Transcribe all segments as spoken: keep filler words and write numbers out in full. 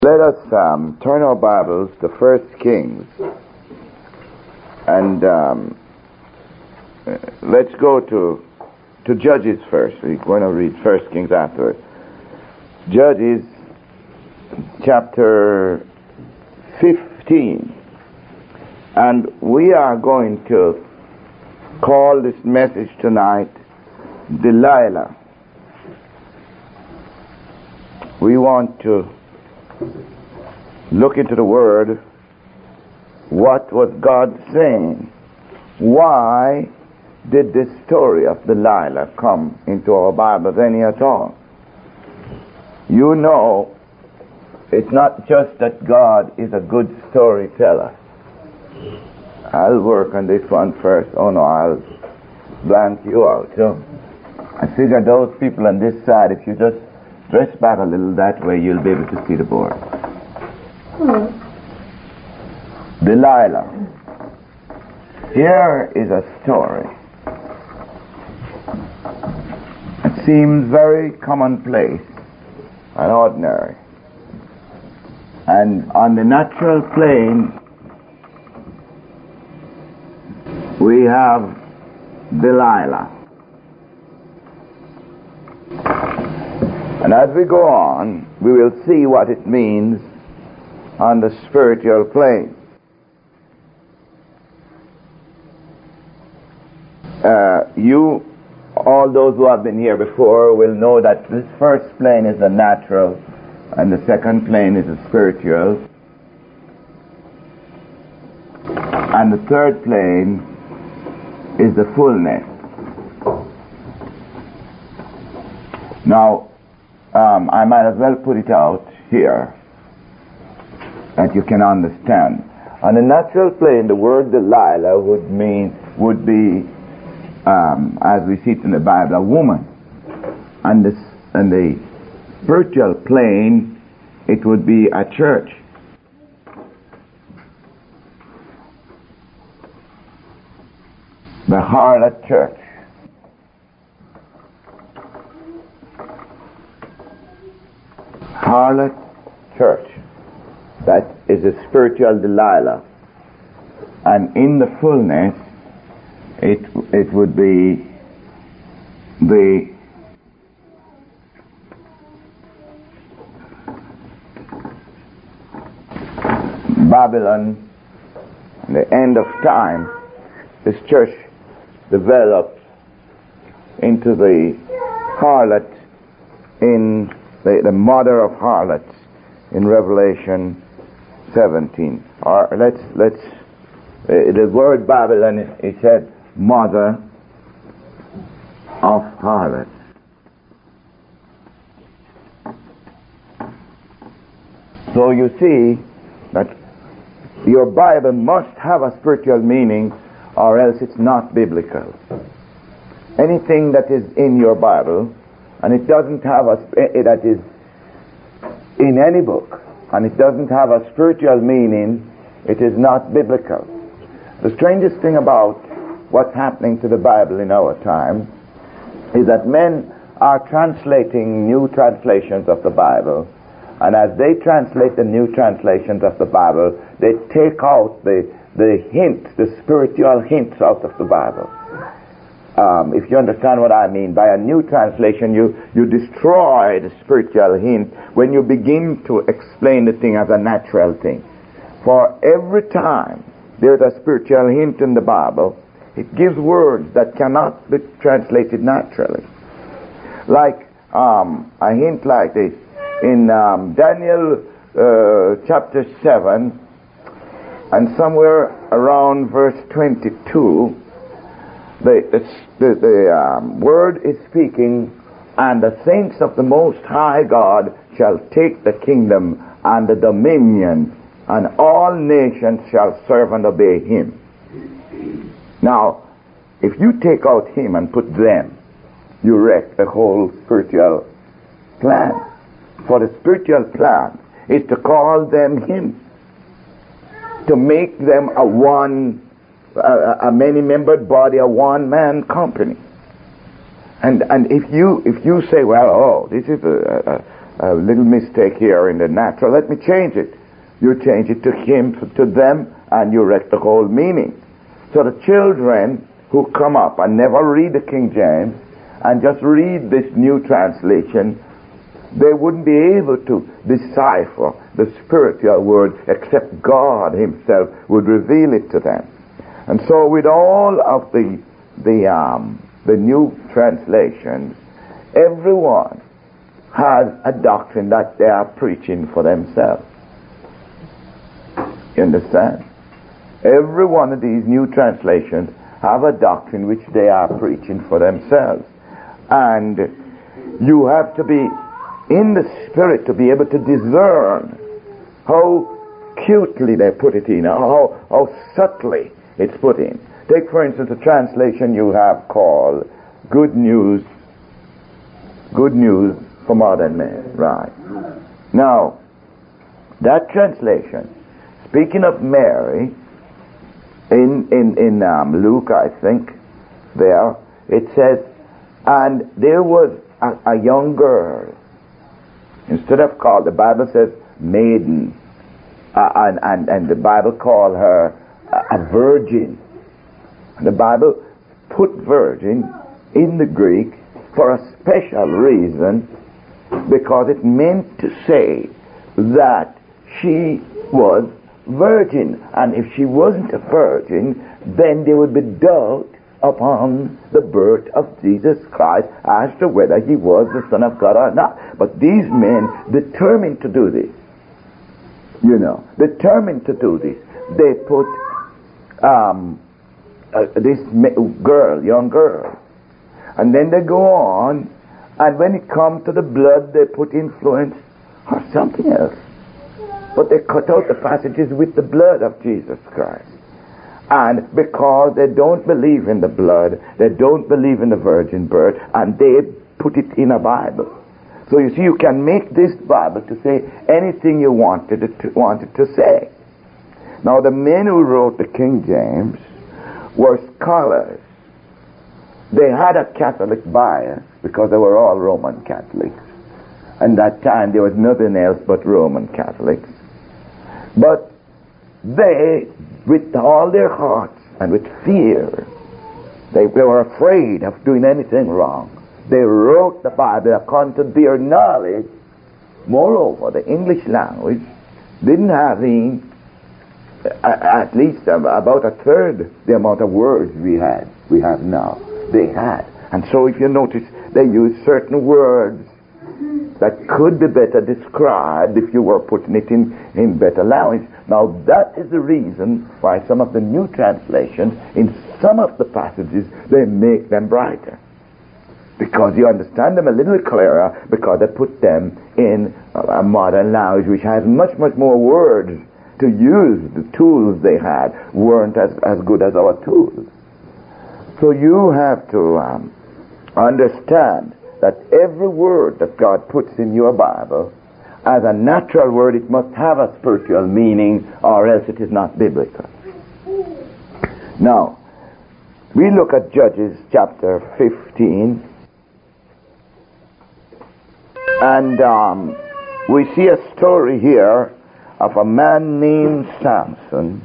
Let us um, turn our Bibles to First Kings, and um, let's go to to Judges first. We're going to read First Kings afterwards. Judges chapter fifteen, and we are going to call this message tonight Delilah. We want to look into the Word. What was God saying? Why did this story of Delilah come into our Bibles any at all? You know, it's not just that God is a good storyteller. I'll work on this one first. Oh no, I'll blank you out. So I figure those people on this side, if you just dress back a little that way, you'll be able to see the board. Hmm. Delilah. Here is a story. It seems very commonplace and ordinary. And on the natural plane, we have Delilah. And as we go on, we will see what it means on the spiritual plane. Uh, you, all those who have been here before, will know that this first plane is the natural, and the second plane is the spiritual, and the third plane is the fullness. Now, Um, I might as well put it out here that you can understand. On the natural plane, the word Delilah would mean would be, um, as we see it in the Bible, a woman. And this, and the spiritual plane, it would be a church. The harlot church. Harlot church. That is a spiritual Delilah. And in the fullness, it it would be the Babylon, the end of time. This church developed into the harlot in The, the mother of harlots in Revelation seventeen. Or let's let's uh, the word Babylon, it said mother of harlots. So you see that your Bible must have a spiritual meaning, or else it's not biblical. Anything that is in your Bible, and it doesn't have a, that is in any book, and it doesn't have a spiritual meaning, it is not biblical. The strangest thing about what's happening to the Bible in our time is that men are translating new translations of the Bible, and as they translate the new translations of the Bible, they take out the, the hints, the spiritual hints out of the Bible. Um, if you understand what I mean, by a new translation, you, you destroy the spiritual hint when you begin to explain the thing as a natural thing. For every time there's a spiritual hint in the Bible, it gives words that cannot be translated naturally. Like um, a hint like this. In um, Daniel uh, chapter seven, and somewhere around verse twenty-two, The, the, the um, word is speaking, and the saints of the Most High God shall take the kingdom and the dominion, and all nations shall serve and obey him. Now, if you take out him and put them, you wreck the whole spiritual plan. For the spiritual plan is to call them him, to make them a one A, a many-membered body, a one-man company. And and if you if you say, well, oh, this is a, a, a little mistake here in the natural. Let me change it. You change it to him, to them, and you wreck the whole meaning. So the children who come up and never read the King James and just read this new translation, they wouldn't be able to decipher the spiritual word except God himself would reveal it to them. And so with all of the the um, the new translations, everyone has a doctrine that they are preaching for themselves. You understand? Every one of these new translations have a doctrine which they are preaching for themselves. And you have to be in the spirit to be able to discern how cutely they put it in, how, how subtly it's put in. Take, for instance, a translation you have called Good News, Good News for Modern Men. Right. Now, that translation, speaking of Mary, in, in, in um, Luke, I think, there, it says, and there was a, a young girl. Instead of called, the Bible says maiden, uh, and, and, and the Bible called her a, a virgin. And the Bible put virgin in the Greek for a special reason, because it meant to say that she was virgin. And if she wasn't a virgin, then there would be doubt upon the birth of Jesus Christ as to whether he was the Son of God or not. But these men determined to do this. You know, determined to do this. They put um, uh, this girl, young girl, and then they go on, and when it comes to the blood, they put influence or something else. But they cut out the passages with the blood of Jesus Christ. And because they don't believe in the blood, they don't believe in the virgin birth, and they put it in a Bible. So you see, you can make this Bible to say anything you wanted it to, wanted to say. Now, the men who wrote the King James were scholars. They had a Catholic bias because they were all Roman Catholics. And that time there was nothing else but Roman Catholics. But they, with all their hearts and with fear, they, they were afraid of doing anything wrong. They wrote the Bible according to their knowledge. Moreover, the English language didn't have in, at least about a third the amount of words we had, we have now. They had. And so if you notice, they used certain words that could be better described if you were putting it in, in better language. Now that is the reason why some of the new translations, in some of the passages, they make them brighter. Because you understand them a little clearer, because they put them in a modern language which has much, much more words to use. The tools they had weren't as, as good as our tools. So you have to um, understand that every word that God puts in your Bible, as a natural word, it must have a spiritual meaning, or else it is not biblical. Now, we look at Judges chapter fifteen, and um, we see a story here of a man named Samson,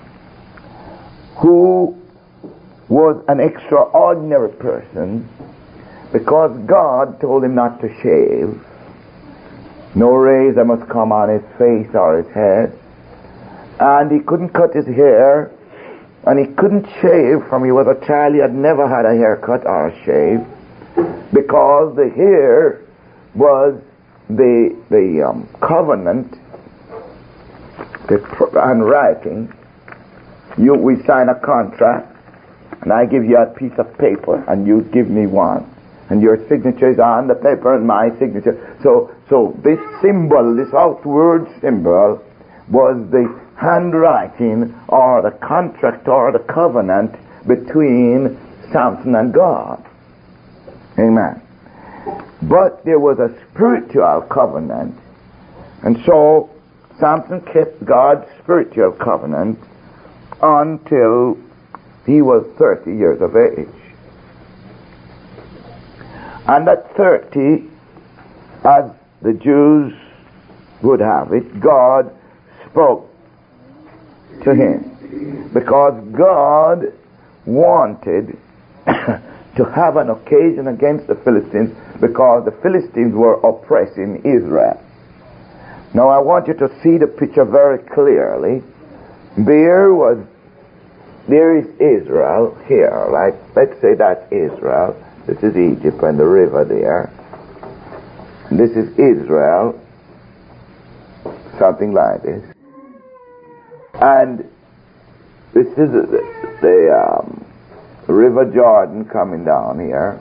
who was an extraordinary person, because God told him not to shave. No razor must come on his face or his head. And he couldn't cut his hair. And he couldn't shave from he was a child. He had never had a haircut or a shave. Because the hair was the, the um, covenant, the handwriting. You, we sign a contract, and I give you a piece of paper, and you give me one. And your signature is on the paper and my signature. So so this symbol, this outward symbol, was the handwriting or the contract or the covenant between Samson and God. Amen. But there was a spiritual covenant. And so Samson kept God's spiritual covenant until he was thirty years of age. And at thirty, as the Jews would have it, God spoke to him. Because God wanted to have an occasion against the Philistines, because the Philistines were oppressing Israel. Now I want you to see the picture very clearly. There was, there is Israel here, like, let's say that's Israel. This is Egypt and the river there. This is Israel, something like this. And this is the, the um, River Jordan coming down here.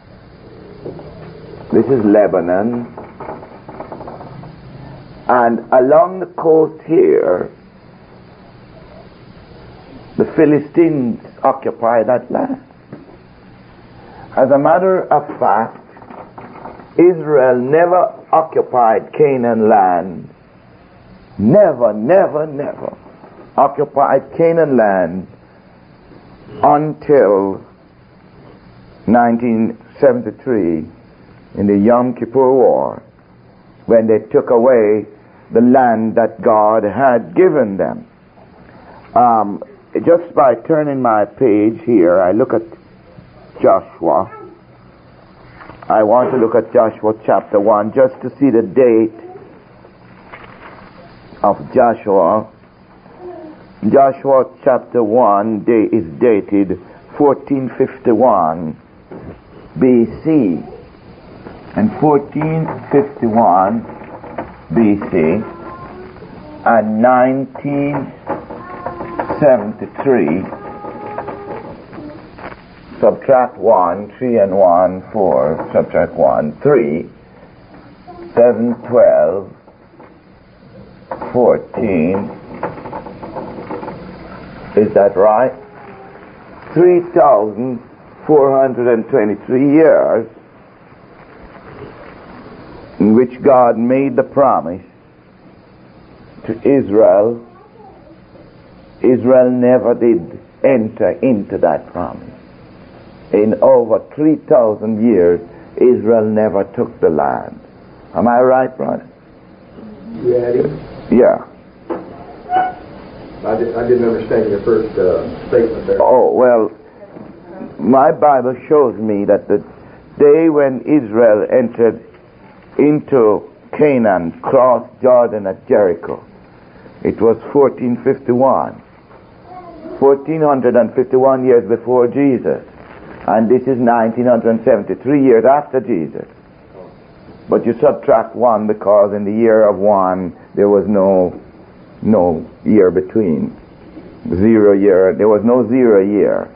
This is Lebanon. And along the coast here, the Philistines occupy that land. As a matter of fact, Israel never occupied Canaan land. Never, never, never occupied Canaan land until nineteen seventy-three in the Yom Kippur War, when they took away the land that God had given them. Um, just by turning my page here, I look at Joshua. I want to look at Joshua chapter one just to see the date of Joshua. Joshua chapter one day is dated fourteen fifty-one B C. And fourteen fifty-one B C and nineteen seventy-three, subtract one, three and one, four, subtract one, three, seven, twelve, fourteen. Is that right? three thousand four hundred twenty-three years in which God made the promise to Israel. Israel never did enter into that promise. In over three thousand years, Israel never took the land. Am I right, brother? Yeah. Yeah. I, did, I didn't understand your first uh, statement there. Oh, well, my Bible shows me that the day when Israel entered into Canaan, crossed Jordan at Jericho, it was fourteen fifty-one. fourteen fifty-one years before Jesus. And this is nineteen seventy-three years after Jesus. But you subtract one because in the year of one there was no no year between. Zero year. There was no zero year.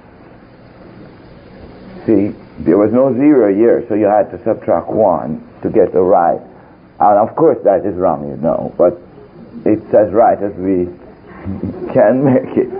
See, there was no zero year, so you had to subtract one to get the right. And of course that is wrong, you know, but it's as right as we can make it.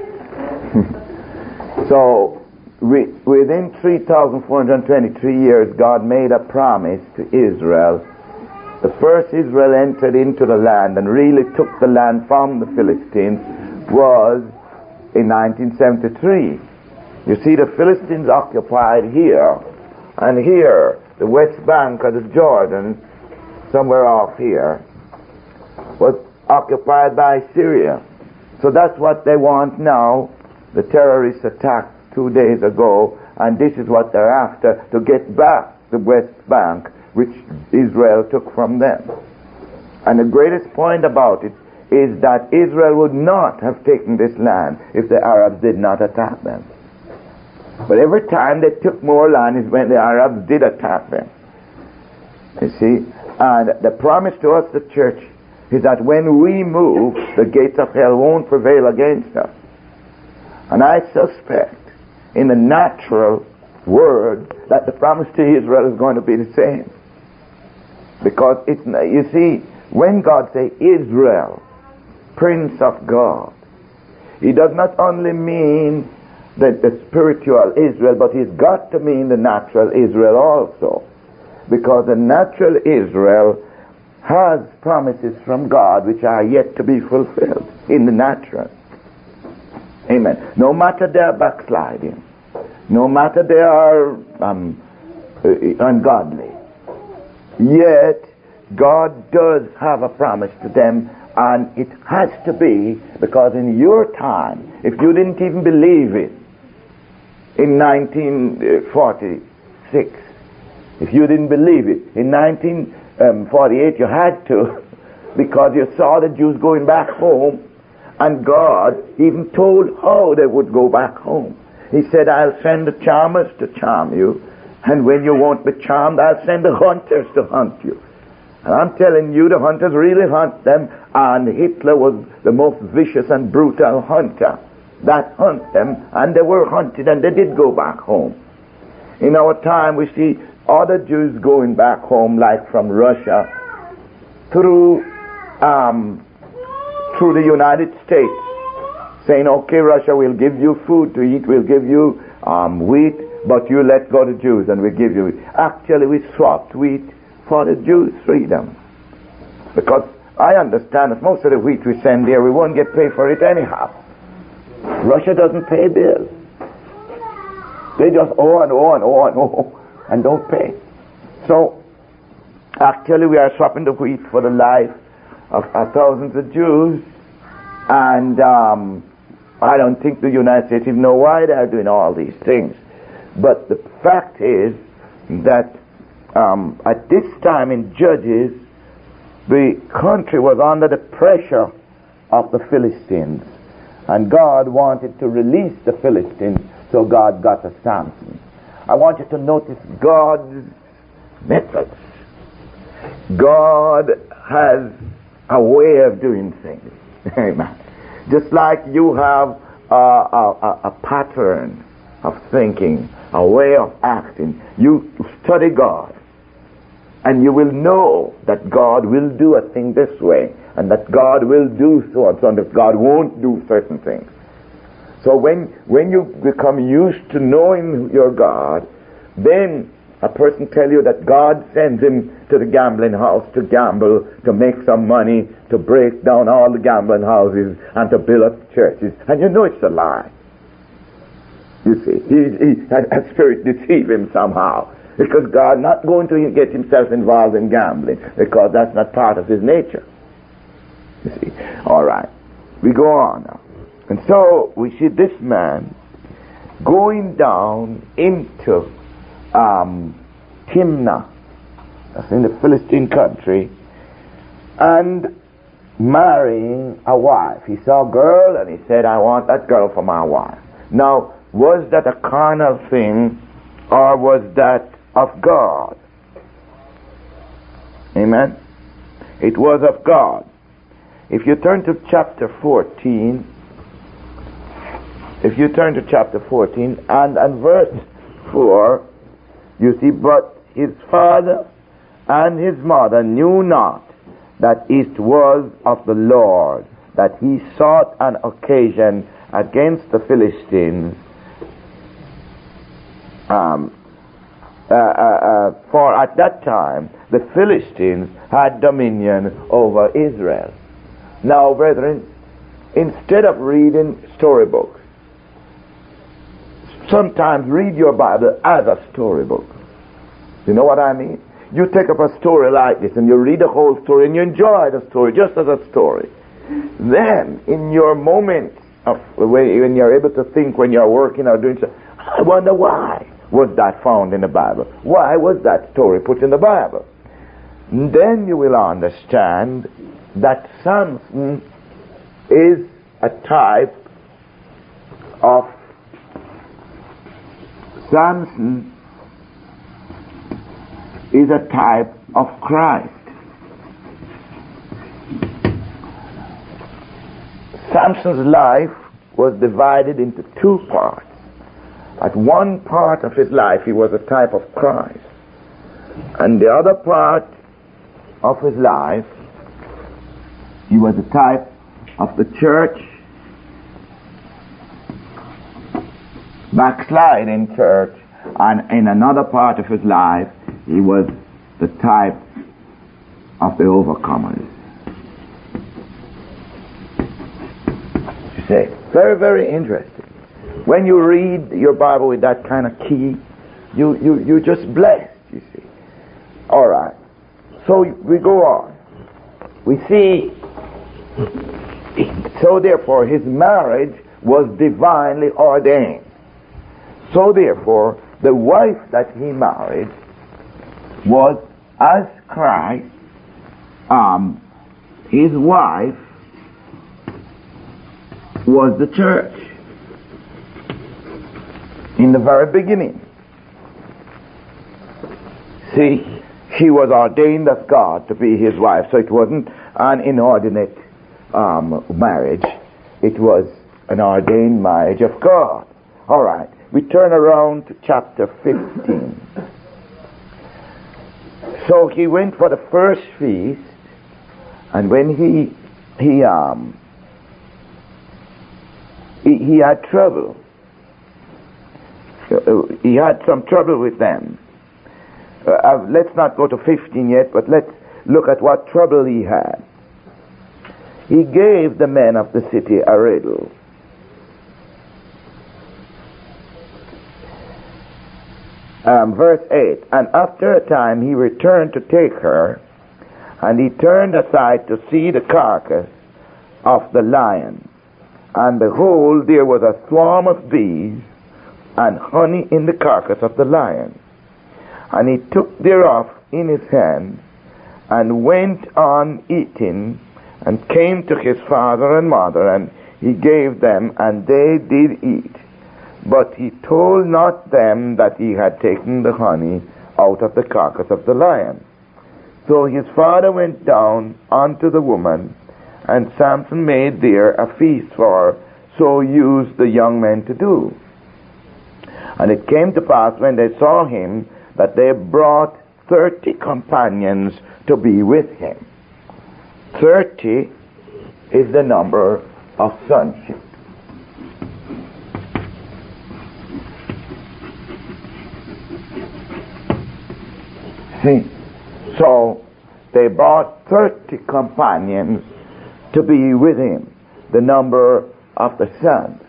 So we, within three thousand four hundred twenty-three years, God made a promise to Israel. The first Israel entered into the land and really took the land from the Philistines was in nineteen seventy-three. You see, the Philistines occupied here, and here, the west bank of the Jordan, somewhere off here, was occupied by Syria. So that's what they want now. The terrorists attacked two days ago, and this is what they're after, to get back the West Bank, which Israel took from them. And the greatest point about it is that Israel would not have taken this land if the Arabs did not attack them. But every time they took more land is when the Arabs did attack them. You see? And the promise to us, the church, is that when we move, the gates of hell won't prevail against us. And I suspect in the natural word that the promise to Israel is going to be the same. Because it's, you see, when God says Israel, Prince of God, he does not only mean the, the spiritual Israel, but he's got to mean the natural Israel also. Because the natural Israel has promises from God which are yet to be fulfilled in the natural. Amen. No matter their backsliding, no matter they are um, ungodly, yet God does have a promise to them, and it has to be, because in your time, if you didn't even believe it in nineteen forty-six, if you didn't believe it in nineteen forty-eight, you had to, because you saw the Jews going back home, and God even told how they would go back home. He said, I'll send the charmers to charm you, and when you won't be charmed, I'll send the hunters to hunt you. And I'm telling you, the hunters really hunt them, and Hitler was the most vicious and brutal hunter that hunt them, and they were hunted, and they did go back home. In our time, we see other Jews going back home, like from Russia, through um, through the United States, saying, okay, Russia, we'll give you food to eat, we'll give you um, wheat, but you let go the Jews, and we give you wheat. Actually, we swapped wheat for the Jews' freedom. Because I understand that most of the wheat we send there, we won't get paid for it anyhow. Russia doesn't pay bills. They just owe and owe and owe and owe and don't pay. So, actually we are swapping the wheat for the life of uh, thousands of Jews, and um, I don't think the United States even know why they are doing all these things. But the fact is that um, at this time in Judges, the country was under the pressure of the Philistines, and God wanted to release the Philistines, so God got a Samson. I want you to notice God's methods. God has a way of doing things. Amen. Just like you have a, a, a pattern of thinking, a way of acting, you study God, and you will know that God will do a thing this way, and that God will do so and so, and that God won't do certain things. So when when you become used to knowing your God, then a person tell you that God sends him to the gambling house to gamble, to make some money, to break down all the gambling houses, and to build up churches, and you know it's a lie. You see, he, he, that, that spirit deceive him somehow, because God not going to get himself involved in gambling, because that's not part of his nature. You see, all right, we go on now. And so we see this man going down into um, Timnah, that's in the Philistine country, and marrying a wife. He saw a girl and he said, I want that girl for my wife. Now, was that a carnal thing, or was that of God? Amen? It was of God. If you turn to chapter fourteen, if you turn to chapter fourteen and, and verse four, you see, but his father and his mother knew not that it was of the Lord, that he sought an occasion against the Philistines, um, uh, uh, uh, for at that time the Philistines had dominion over Israel. Now, brethren, instead of reading storybooks, sometimes read your Bible as a storybook. You know what I mean? You take up a story like this and you read the whole story and you enjoy the story just as a story. Then, in your moment of when you're able to think, when you're working or doing something, I wonder why was that found in the Bible? Why was that story put in the Bible? And then you will understand that Samson is a type of Samson is a type of Christ. Samson's life was divided into two parts. At one part of his life he was a type of Christ, and the other part of his life he was a type of the church, backsliding church, and in another part of his life he was the type of the overcomers. You say, very, very interesting. When you read your Bible with that kind of key, you, you, you're just blessed, you see. All right. So we go on. We see, so therefore his marriage was divinely ordained. So therefore the wife that he married was as Christ, um, his wife was the church in the very beginning. See, she was ordained of God to be his wife, so it wasn't an inordinate um, marriage. It was an ordained marriage of God. All right, we turn around to chapter fifteen. So he went for the first feast, and when he he um he, he had trouble. He had some trouble with them. Uh, uh, let's not go to fifteen yet, but let's look at what trouble he had. He gave the men of the city a riddle. Um, verse eight, and after a time he returned to take her, and he turned aside to see the carcass of the lion. And behold, there was a swarm of bees and honey in the carcass of the lion. And he took thereof in his hand, and went on eating, and came to his father and mother, and he gave them, and they did eat. But he told not them that he had taken the honey out of the carcass of the lion. So his father went down unto the woman, and Samson made there a feast for her. So used the young men to do. And it came to pass, when they saw him, that they brought thirty companions to be with him. Thirty is the number of sonship. See, so they brought thirty companions to be with him, the number of the sons.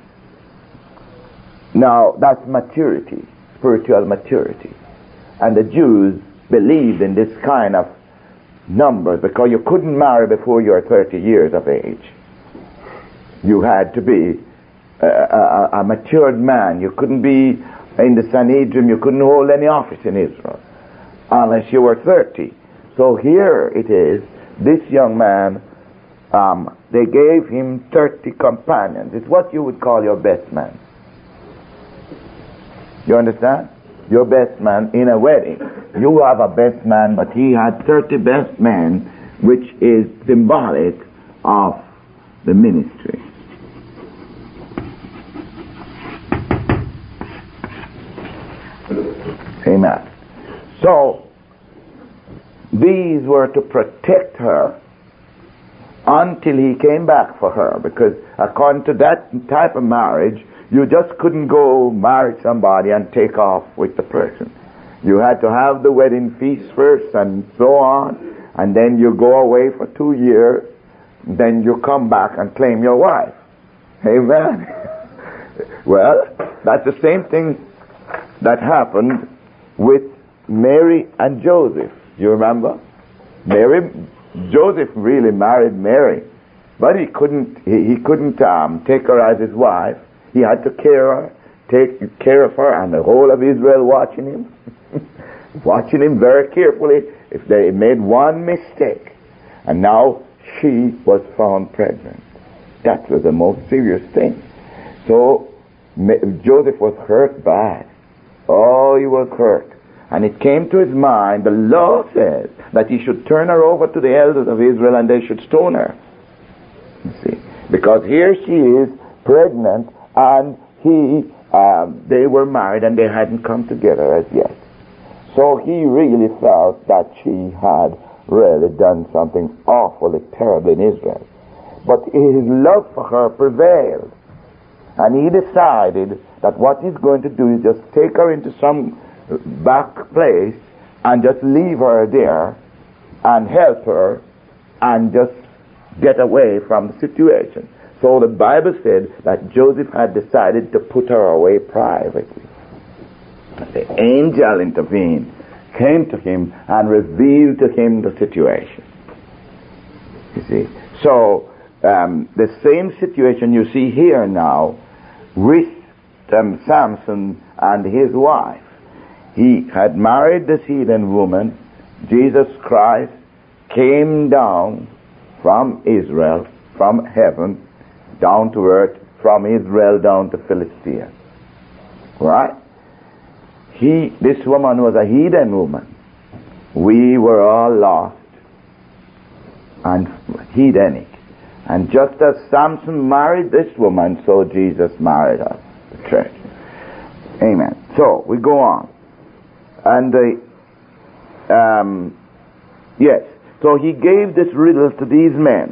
Now, that's maturity, spiritual maturity. And the Jews believed in this kind of numbers, because you couldn't marry before you were thirty years of age. You had to be a, a, a matured man. You couldn't be in the Sanhedrin. You couldn't hold any office in Israel unless you were thirty. So here it is, this young man, um, they gave him thirty companions. It's what you would call your best man. You understand? Your best man in a wedding. You have a best man, but he had thirty best men, which is symbolic of the ministry. Amen. So, these were to protect her until he came back for her, because according to that type of marriage, you just couldn't go marry somebody and take off with the person. You had to have the wedding feast first and so on, and then you go away for two years, then you come back and claim your wife. Amen. Well, that's the same thing that happened with Mary and Joseph. You remember? Mary, Joseph really married Mary, but he couldn't, he, he couldn't um, take her as his wife. He had to care her, take care of her, and the whole of Israel watching him, watching him very carefully. If they made one mistake, and now she was found pregnant, that was the most serious thing. So Joseph was hurt bad. Oh, he was hurt. And it came to his mind, the law says that he should turn her over to the elders of Israel and they should stone her. You see, because here she is pregnant, and he, um, they were married and they hadn't come together as yet. So he really felt that she had really done something awfully terrible in Israel. But his love for her prevailed. And he decided that what he's going to do is just take her into some back place and just leave her there and help her and just get away from the situation. So the Bible said that Joseph had decided to put her away privately. The angel intervened, came to him and revealed to him the situation. You see? So, um, the same situation you see here now with um, Samson and his wife. He had married this heathen woman. Jesus Christ came down from Israel, from heaven, down to earth, from Israel down to Philistia. Right? He, this woman was a heathen woman. We were all lost and heathenic. And just as Samson married this woman, so Jesus married us, the church. Amen. So, we go on. And, uh, um, yes. So he gave this riddle to these men.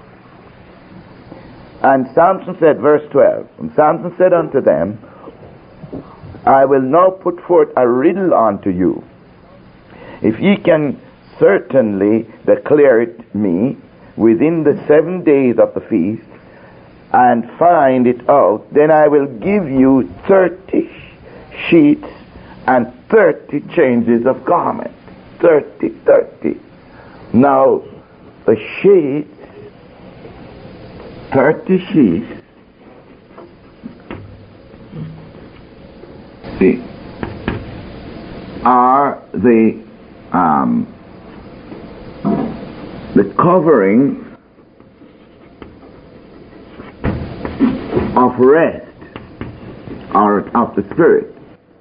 And Samson said, verse twelve, and Samson said unto them, I will now put forth a riddle unto you. If ye can certainly declare it me within the seven days of the feast, and find it out, then I will give you thirty sheets and thirty changes of garment. Thirty, thirty. Now, the sheets, thirty sheets, see, are the um, the covering of rest, or of the Spirit.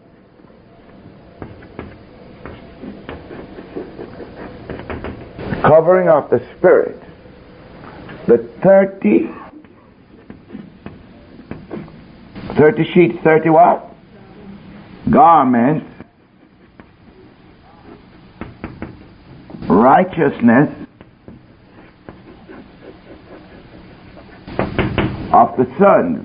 Covering of the Spirit. The thirty, thirty sheets, thirty what? Garments, righteousness of the sons.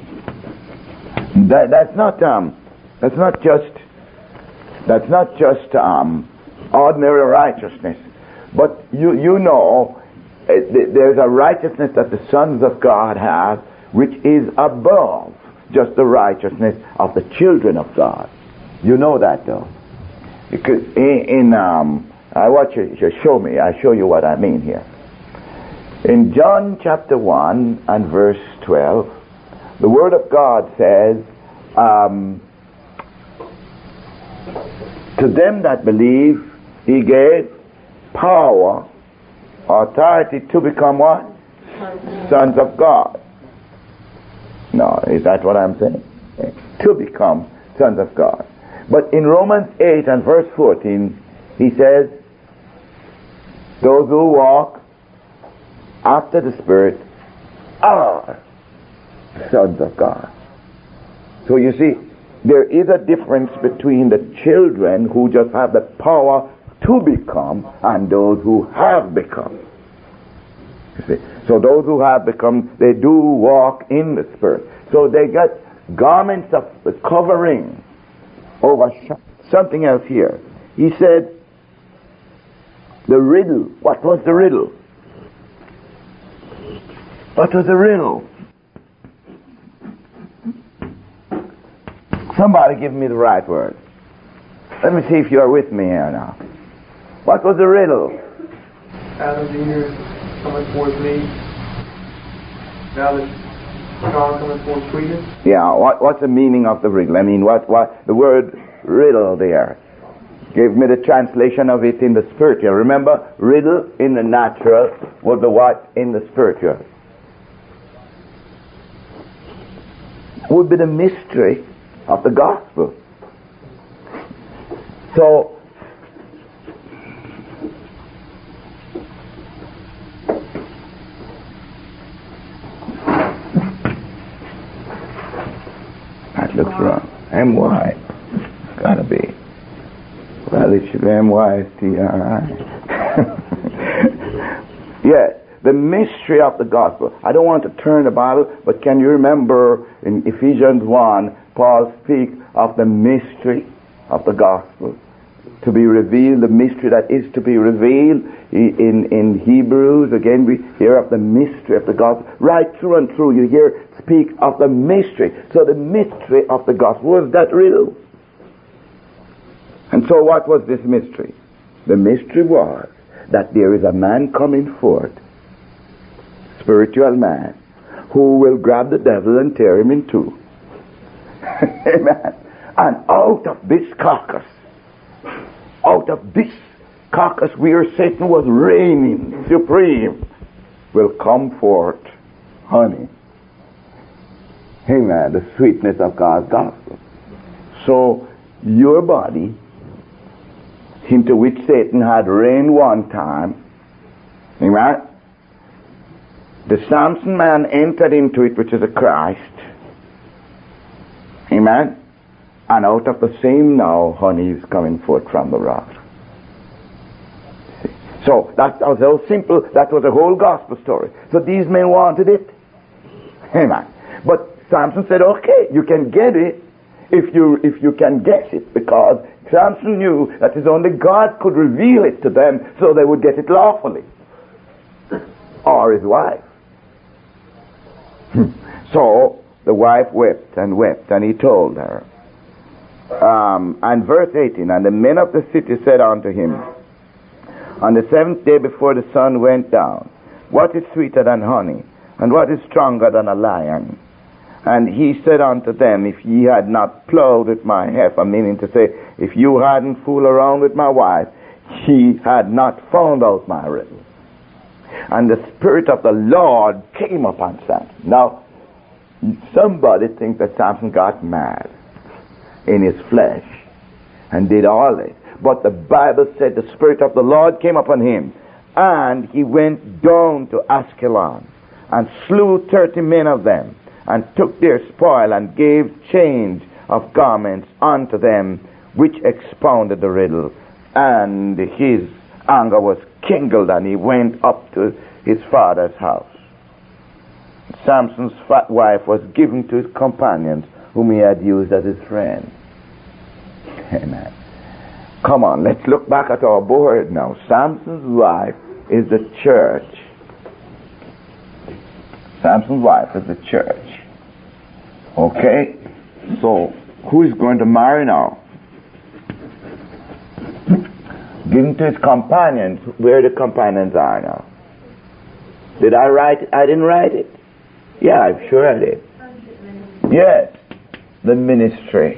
That, that's not um, that's not just that's not just um, ordinary righteousness. But you you know, uh, th- there's a righteousness that the sons of God have, which is above just the righteousness of the children of God. You know that, though, because in, in um, I want you to show me. I show you what I mean here. In John chapter one and verse twelve, the Word of God says, um, "To them that believe, He gave power, authority to become what? Sons of God." No, is that what I'm saying? To become sons of God. But in Romans eight and verse fourteen, he says, those who walk after the Spirit are sons of God. So you see, there is a difference between the children who just have the power to become and those who have become. You see? So those who have become, they do walk in the Spirit. So they get garments of covering over something else here. He said, the riddle. What was the riddle? What was the riddle? Somebody give me the right word. Let me see if you are with me here now. What was the riddle? Adam, the years coming towards me. Now that John coming towards Sweden. Yeah, what, what's the meaning of the riddle? I mean, what, what, the word riddle there. Give me the translation of it in the spiritual. Remember, riddle in the natural was the what in the spiritual. Would be the mystery of the gospel. So, that looks wrong. M Y. Gotta be. Well, it should be M Y S T R I. Yes, the mystery of the gospel. I don't want to turn the Bible, but can you remember in Ephesians one, Paul speaks of the mystery of the gospel to be revealed, the mystery that is to be revealed. In, in Hebrews, again, we hear of the mystery of the gospel. Right through and through, you hear speak of the mystery. So the mystery of the gospel was that riddle. And And so what was this mystery? The mystery was that there is a man coming forth, spiritual man, who will grab the devil and tear him in two. Amen. And out of this carcass, out of this carcass where Satan was reigning supreme, will come forth honey. Amen. The sweetness of God's gospel. So your body, into which Satan had reigned one time, amen, the Samson man entered into it, which is a Christ. Amen. And out of the same now, honey is coming forth from the rock. So that was so simple. That was the whole gospel story. So these men wanted it. Amen. But Samson said, okay, you can get it if you if you can guess it, because Samson knew that it's only God could reveal it to them so they would get it lawfully. Or his wife. So the wife wept and wept, and he told her. Um, and verse eighteen, and the men of the city said unto him, on the seventh day before the sun went down, what is sweeter than honey, and what is stronger than a lion? And he said unto them, if ye had not plowed with my heifer, meaning to say, if you hadn't fooled around with my wife, ye had not found out my riddle. And the Spirit of the Lord came upon Samson. Now, somebody thinks that Samson got mad in his flesh and did all this. But the Bible said the Spirit of the Lord came upon him, and he went down to Askelon and slew thirty men of them, and took their spoil, and gave change of garments unto them, which expounded the riddle. And his anger was kindled, and he went up to his father's house. Samson's fat wife was given to his companions, whom he had used as his friend. Amen. Come on, let's look back at our board now. Samson's wife is the church. Samson's wife is the church. Okay? So, who is going to marry now? Given to his companions. Where the companions are now? Did I write it? I didn't write it. Yeah, I'm sure I did. Yes. The ministry.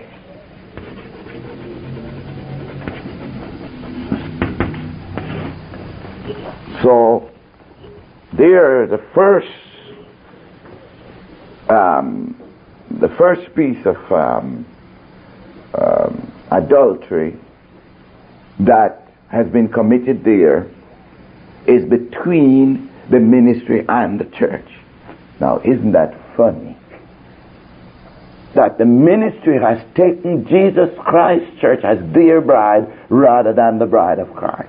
So, there, the first, um, the first piece of um, um, adultery that has been committed there is between the ministry and the church. Now, isn't that funny? That the ministry has taken Jesus Christ's church as their bride rather than the bride of Christ.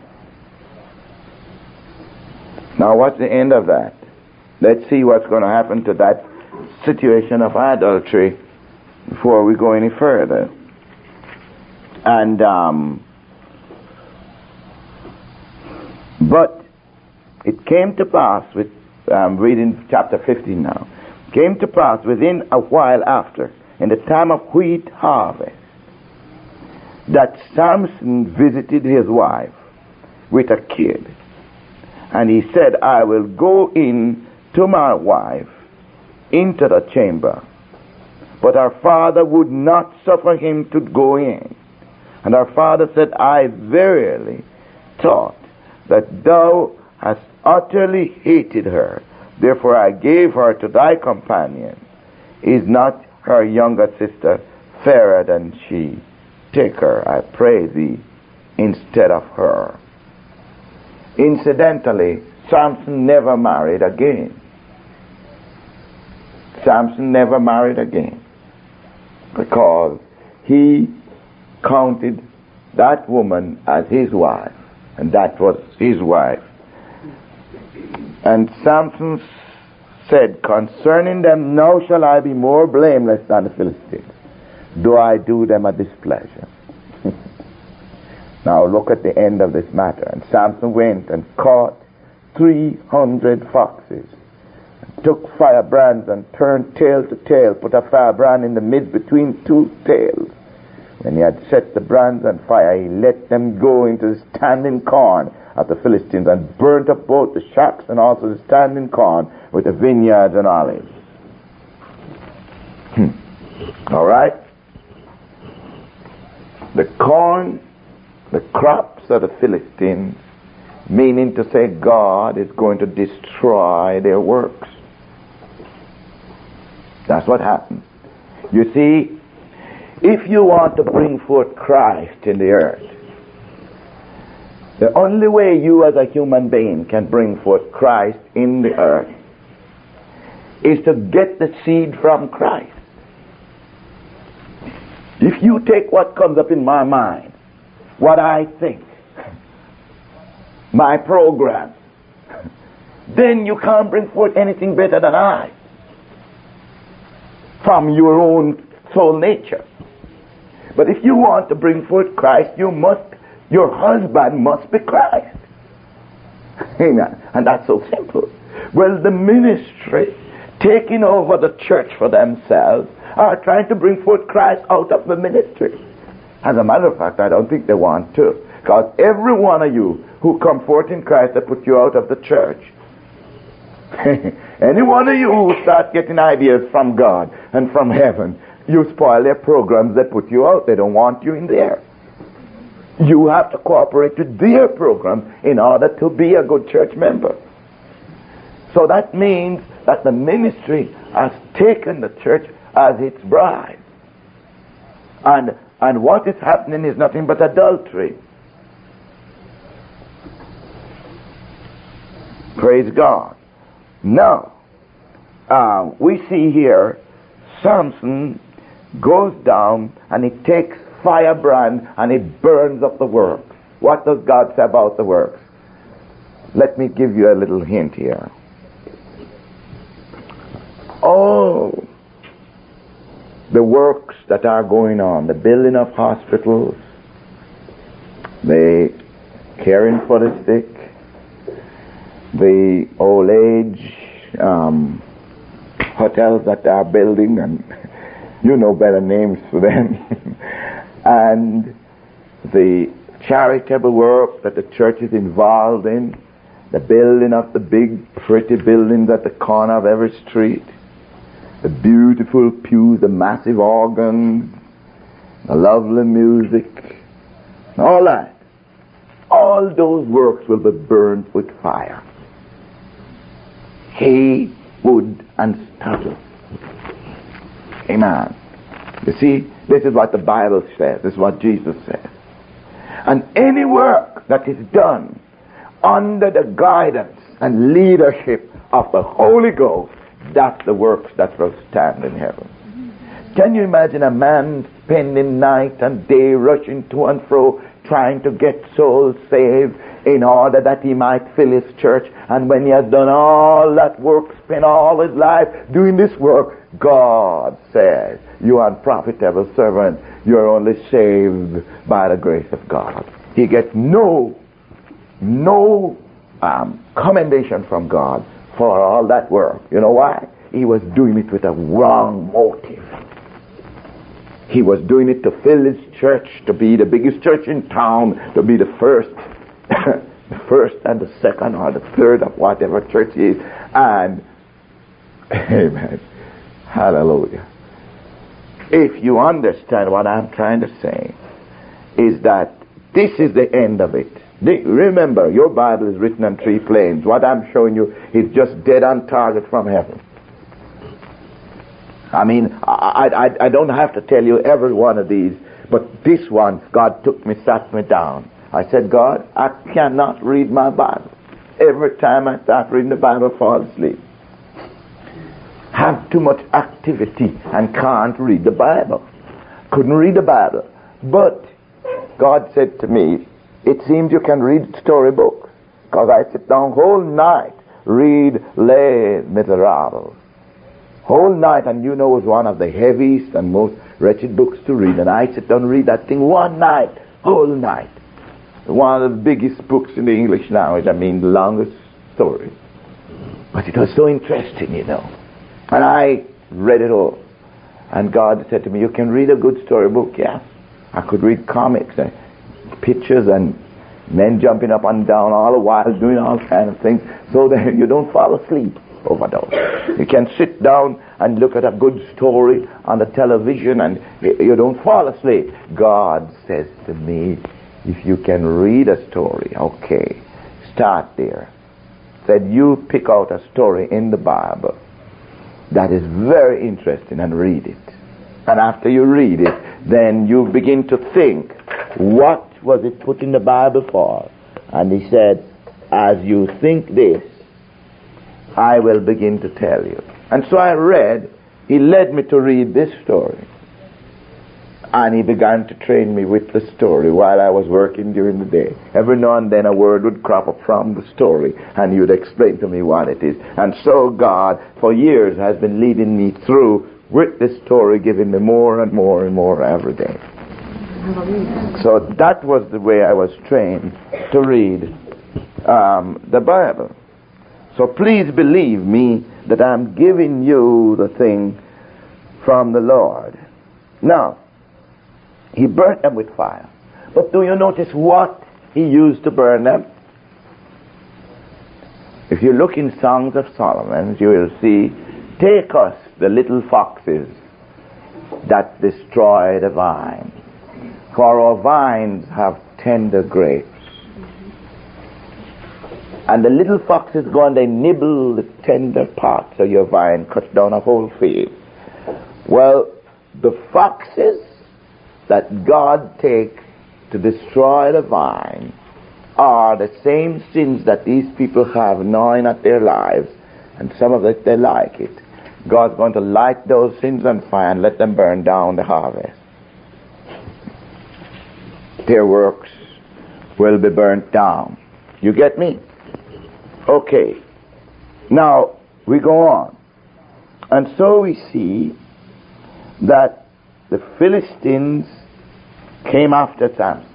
Now, what's the end of that? Let's see what's going to happen to that situation of adultery before we go any further. And, um, but it came to pass, with, um, reading chapter fifteen now, came to pass within a while after, in the time of wheat harvest, that Samson visited his wife with a kid. And he said, I will go in to my wife into the chamber. But our father would not suffer him to go in. And our father said, I verily thought that thou hast utterly hated her. Therefore I gave her to thy companion. Is not her younger sister fairer than she? Take her, I pray thee, instead of her. Incidentally, Samson never married again. Samson never married again. Because he counted that woman as his wife. And that was his wife. And Samson said, concerning them, now shall I be more blameless than the Philistines, though I do them a displeasure. Now look at the end of this matter. And Samson went and caught three hundred foxes, and took firebrands and turned tail to tail, put a firebrand in the midst between two tails, When he had set the brands on fire, he let them go into the standing corn of the Philistines and burnt up both the shocks and also the standing corn with the vineyards and olives. Hmm. All right? The corn, the crops of the Philistines, meaning to say God is going to destroy their works. That's what happened. You see, if you want to bring forth Christ in the earth, the only way you as a human being can bring forth Christ in the earth is to get the seed from Christ. If you take what comes up in my mind, what I think, my program, then you can't bring forth anything better than I from your own soul nature. But if you want to bring forth Christ, you must, your husband must be Christ. Amen. And that's so simple. Well, the ministry taking over the church for themselves are trying to bring forth Christ out of the ministry. As a matter of fact, I don't think they want to. Because every one of you who come forth in Christ, they put you out of the church. Any one of you who start getting ideas from God and from heaven, you spoil their programs, they put you out. They don't want you in there. You have to cooperate with their program in order to be a good church member. So that means that the ministry has taken the church as its bride. And, and what is happening is nothing but adultery. Praise God. Now, uh, we see here Samson goes down and he takes firebrand and he burns up the works. What does God say about the works? Let me give you a little hint here. Oh, the works that are going on, the building of hospitals, the caring for the sick, the old age um, hotels that they are building, and you know better names for them, and the charitable work that the church is involved in, the building of the big pretty buildings at the corner of every street, the beautiful pews, the massive organs, the lovely music, all that. All those works will be burned with fire. Hay, wood, and stubble. Amen. You see, this is what the Bible says. This is what Jesus says. And any work that is done under the guidance and leadership of the Holy Ghost, that's the works that will stand in heaven. Can you imagine a man spending night and day rushing to and fro trying to get souls saved in order that he might fill his church, and when he has done all that work, spent all his life doing this work, God says, you unprofitable servant, you're only saved by the grace of God. He gets no no um, commendation from God for all that work. You know why? He was doing it with a wrong motive. He was doing it to fill his church, to be the biggest church in town, to be the first, the first and the second or the third of whatever church is. And, amen, hallelujah. If you understand what I'm trying to say, is that this is the end of it. Remember, your Bible is written on three planes. What I'm showing you is just dead on target from heaven. I mean, I, I, I don't have to tell you every one of these, but this one, God took me, sat me down. I said, God, I cannot read my Bible. Every time I start reading the Bible, I fall asleep. Have too much activity and can't read the Bible. Couldn't read the Bible. But God said to me, it seems you can read storybooks, because I sit down whole night, read Les Miserables. Whole night, and you know it's one of the heaviest and most wretched books to read, and I sit down and read that thing one night, whole night. One of the biggest books in the English language, I mean the longest story. But it was so interesting, you know. And I read it all. And God said to me, you can read a good storybook, yes. I could read comics and pictures and men jumping up and down all the while doing all kinds of things so that you don't fall asleep over those. You can sit down and look at a good story on the television and you don't fall asleep. God says to me, if you can read a story, okay, start there. Said you pick out a story in the Bible that is very interesting and read it. And after you read it, then you begin to think, what was it put in the Bible for? And he said, as you think this, I will begin to tell you. And so I read, he led me to read this story. And he began to train me with the story while I was working during the day. Every now and then a word would crop up from the story and he would explain to me what it is. And so God, for years, has been leading me through with this story, giving me more and more and more every day. So that was the way I was trained to read um, the Bible. So please believe me that I'm giving you the thing from the Lord. Now, he burnt them with fire. But do you notice what he used to burn them? If you look in Songs of Solomon, you will see, take us the little foxes that destroy the vine. For our vines have tender grapes. And the little foxes go and they nibble the tender parts of your vine, cut down a whole field. Well, the foxes that God takes to destroy the vine are the same sins that these people have gnawing at their lives, and some of it they like it. God's going to light those sins on fire and let them burn down the harvest. Their works will be burnt down. You get me? Okay. Now, we go on. And so we see that the Philistines came after Samson.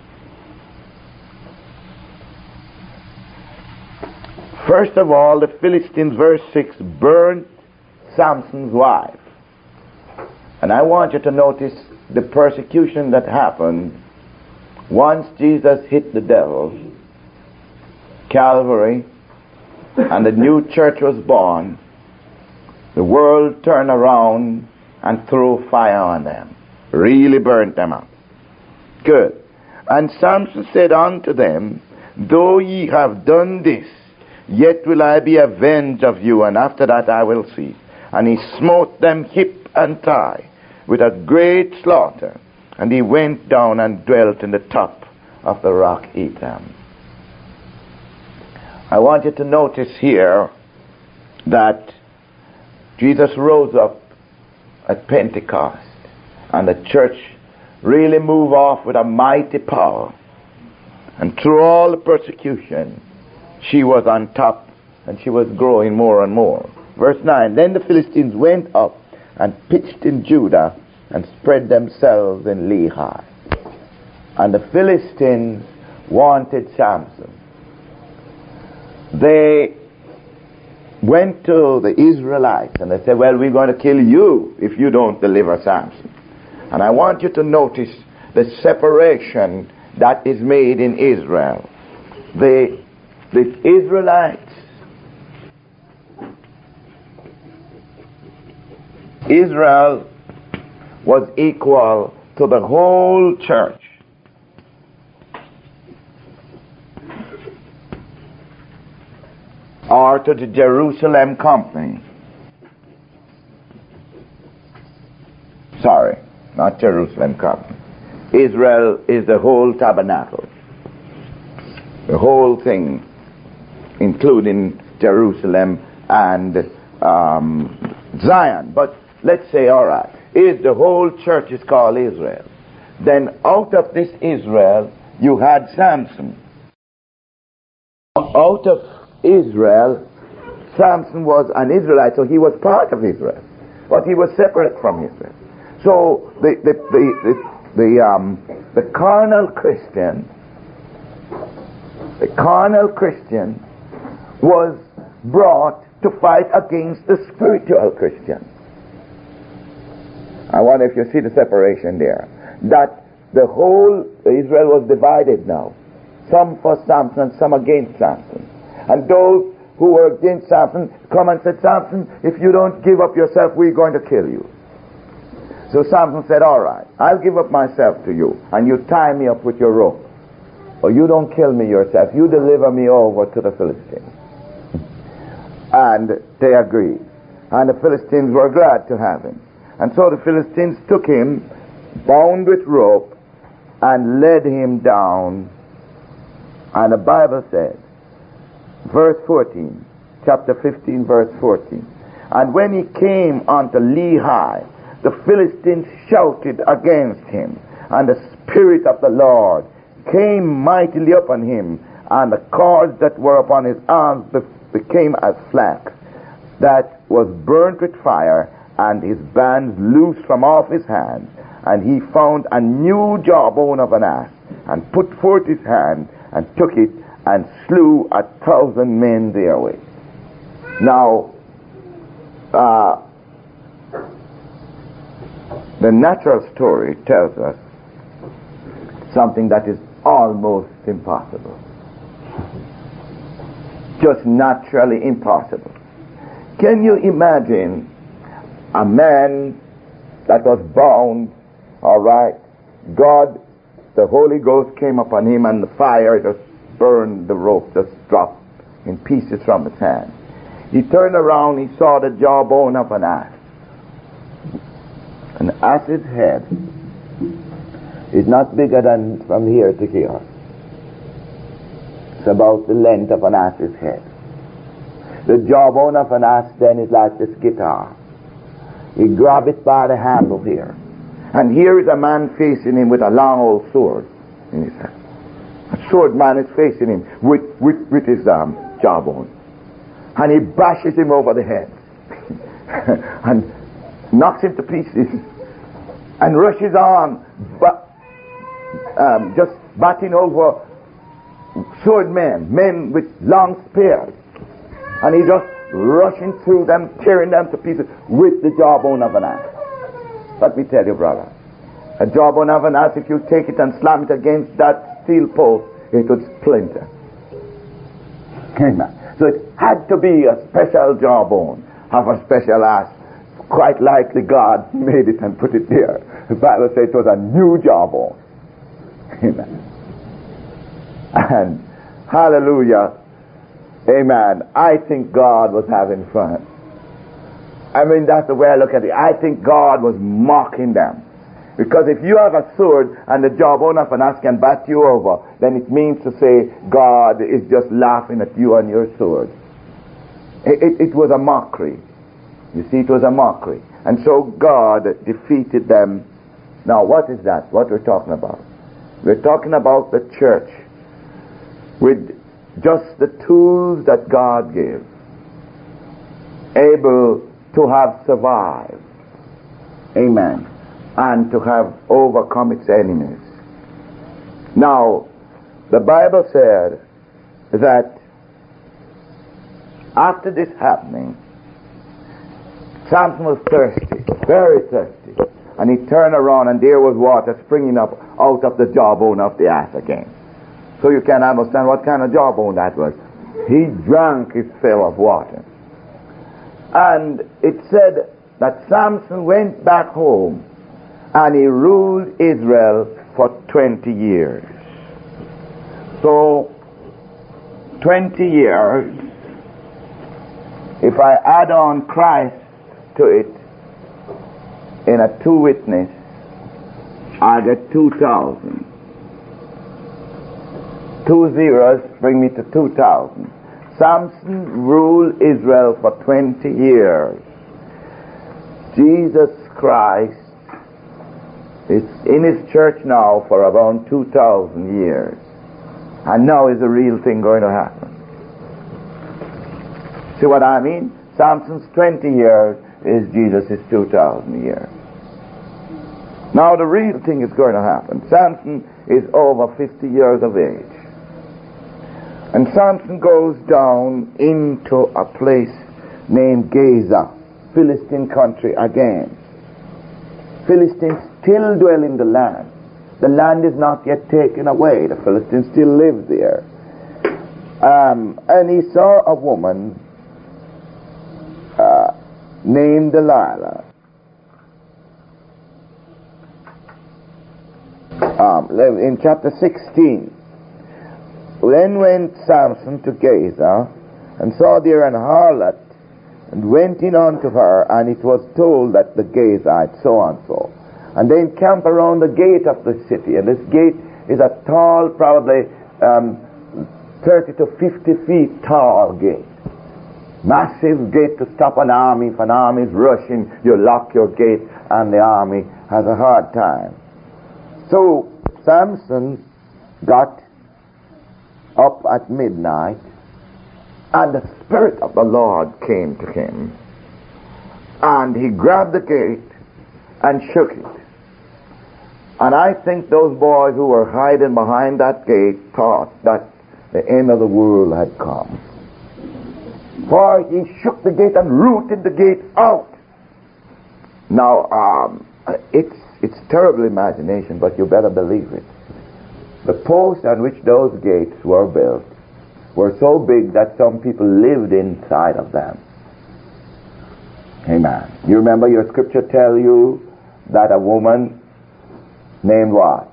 First of all, the Philistines, verse six, burned Samson's wife. And I want you to notice the persecution that happened once Jesus hit the devil, Calvary, and the new church was born. The world turned around and threw fire on them, really burnt them up. Good. And Samson said unto them, though ye have done this, yet will I be avenged of you, and after that I will see. And he smote them hip and thigh with a great slaughter, and he went down and dwelt in the top of the rock Etam. I want you to notice here that Jesus rose up at Pentecost, and the church really moved off with a mighty power. And through all the persecution, she was on top, and she was growing more and more. Verse nine, then the Philistines went up and pitched in Judah and spread themselves in Lehi. And the Philistines wanted Samson. They went to the Israelites and they said, well, we're going to kill you if you don't deliver Samson. And I want you to notice the separation that is made in Israel. The, the Israelites, Israel was equal to the whole church. Or to the Jerusalem company. Sorry, not Jerusalem company. Israel is the whole tabernacle. The whole thing, including Jerusalem and um, Zion. But let's say, all right, if the whole church is called Israel, then out of this Israel, you had Samson. Out of Israel, Samson was an Israelite, so he was part of Israel, but he was separate from Israel. So the the the the, the um the carnal Christian, the carnal Christian was brought to fight against the spiritual Christian. I wonder if you see the separation there. That the whole Israel was divided now. Some for Samson and some against Samson. And those who were against Samson come and said, Samson, if you don't give up yourself, we're going to kill you. So Samson said, all right, I'll give up myself to you, and you tie me up with your rope. Or you don't kill me yourself, you deliver me over to the Philistines. And they agreed. And the Philistines were glad to have him. And so the Philistines took him, bound with rope, and led him down. And the Bible said, verse fourteen, chapter fifteen, verse fourteen, and when he came unto Lehi, the Philistines shouted against him, and the Spirit of the Lord came mightily upon him, and the cords that were upon his arms became as flax that was burnt with fire, and his bands loosed from off his hands. And he found a new jawbone of an ass, and put forth his hand, and took it, and slew a thousand men therewith. Now, uh, the natural story tells us something that is almost impossible. Just naturally impossible. Can you imagine a man that was bound, all right, God, the Holy Ghost came upon him, and the fire just burned the rope, just dropped in pieces from his hand. He turned around, he saw the jawbone of an ass. An ass's head is not bigger than from here to here. It's about the length of an ass's head. The jawbone of an ass then is like this guitar. He grab it by the handle here. And here is a man facing him with a long old sword in his hand. A sword man is facing him with, with, with his um, jawbone. And he bashes him over the head. And knocks him to pieces. And rushes on, but, um, just batting over sword men, men with long spears. And he just rushing through them, tearing them to pieces with the jawbone of an ass. Let me tell you, brother, a jawbone of an ass, if you take it and slam it against that steel post, it would splinter. Amen. So it had to be a special jawbone of a special ass. Quite likely God made it and put it there. The Bible says it was a new jawbone. Amen. And hallelujah. Amen. I think God was having fun. I mean, that's the way I look at it. I think God was mocking them. Because if you have a sword and the jawbone of an ass can bat you over, then it means to say God is just laughing at you and your sword. It, it, it was a mockery. You see, it was a mockery. And so God defeated them. Now, what is that? What we're talking about? We're talking about the church with just the tools that God gave, able to have survived, amen, and to have overcome its enemies. Now, the Bible said that after this happening, Samson was thirsty, very thirsty, and he turned around and there was water springing up out of the jawbone of the ass again. So you can understand what kind of jawbone that was. He drank his fill of water. And it said that Samson went back home and he ruled Israel for twenty years. So, twenty years, if I add on Christ to it in a two witness, I get two thousand. Two zeros bring me to two thousand. Samson ruled Israel for twenty years. Jesus Christ is in his church now for around two thousand years. And now is the real thing going to happen. See what I mean? Samson's twenty years is Jesus' two thousand years. Now the real thing is going to happen. Samson is over fifty years of age. And Samson goes down into a place named Gaza, Philistine country again. Philistines still dwell in the land. The land is not yet taken away. The Philistines still live there. Um, and he saw a woman uh, named Delilah. Um, in chapter sixteen, then went Samson to Gaza, and saw there an harlot, and went in unto her, and it was told that the Gazites so and so. And they encamp around the gate of the city, and this gate is a tall, probably um, thirty to fifty feet tall gate. Massive gate to stop an army. If an army is rushing, you lock your gate, and the army has a hard time. So Samson got up at midnight, and the Spirit of the Lord came to him, and he grabbed the gate and shook it. And I think those boys who were hiding behind that gate thought that the end of the world had come. For he shook the gate and rooted the gate out. Now, um, it's it's terrible imagination, but you better believe it. The posts on which those gates were built were so big that some people lived inside of them. Amen. You remember your scripture tell you that a woman named what?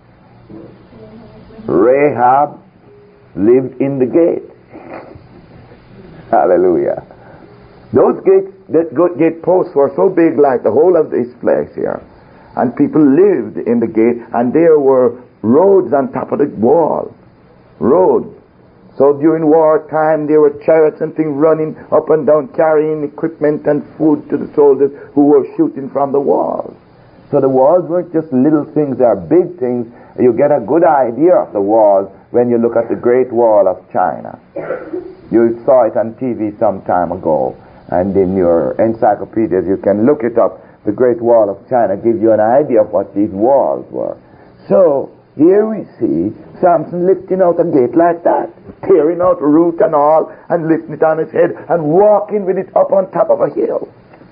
Rahab lived in the gate. Hallelujah. Those gates, that gate posts were so big like the whole of this place here. And people lived in the gate, and there were roads on top of the wall. Roads. So during wartime, there were chariots and things running up and down, carrying equipment and food to the soldiers who were shooting from the walls. So the walls weren't just little things, they are big things. You get a good idea of the walls when you look at the Great Wall of China. You saw it on T V some time ago, and in your encyclopedias you can look it up. The Great Wall of China gives you an idea of what these walls were. So here we see Samson lifting out a gate like that, tearing out root and all, and lifting it on his head, and walking with it up on top of a hill.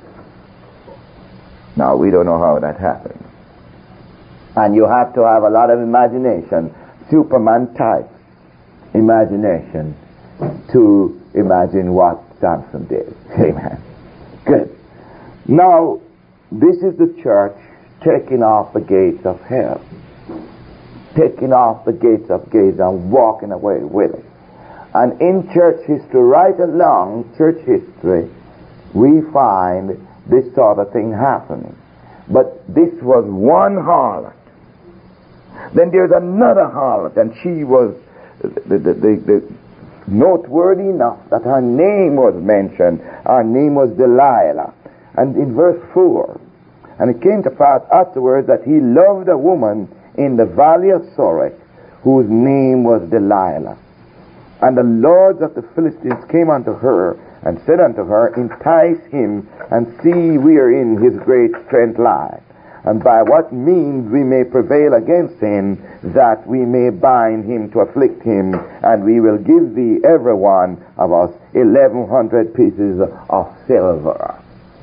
Now, we don't know how that happened. And you have to have a lot of imagination, Superman type imagination, to imagine what Samson did. Amen. Good. Now, this is the church taking off the gates of hell. Taking off the gates of Gaza and walking away with it. And in church history, right along church history, we find this sort of thing happening. But this was one harlot. Then there's another harlot, and she was the, the, the, the noteworthy enough that her name was mentioned. Her name was Delilah. And in verse four, and it came to pass afterwards that he loved a woman in the valley of Sorek, whose name was Delilah. And the lords of the Philistines came unto her, and said unto her, entice him, and see wherein his great strength lies, and by what means we may prevail against him, that we may bind him to afflict him, and we will give thee every one of us eleven hundred pieces of silver.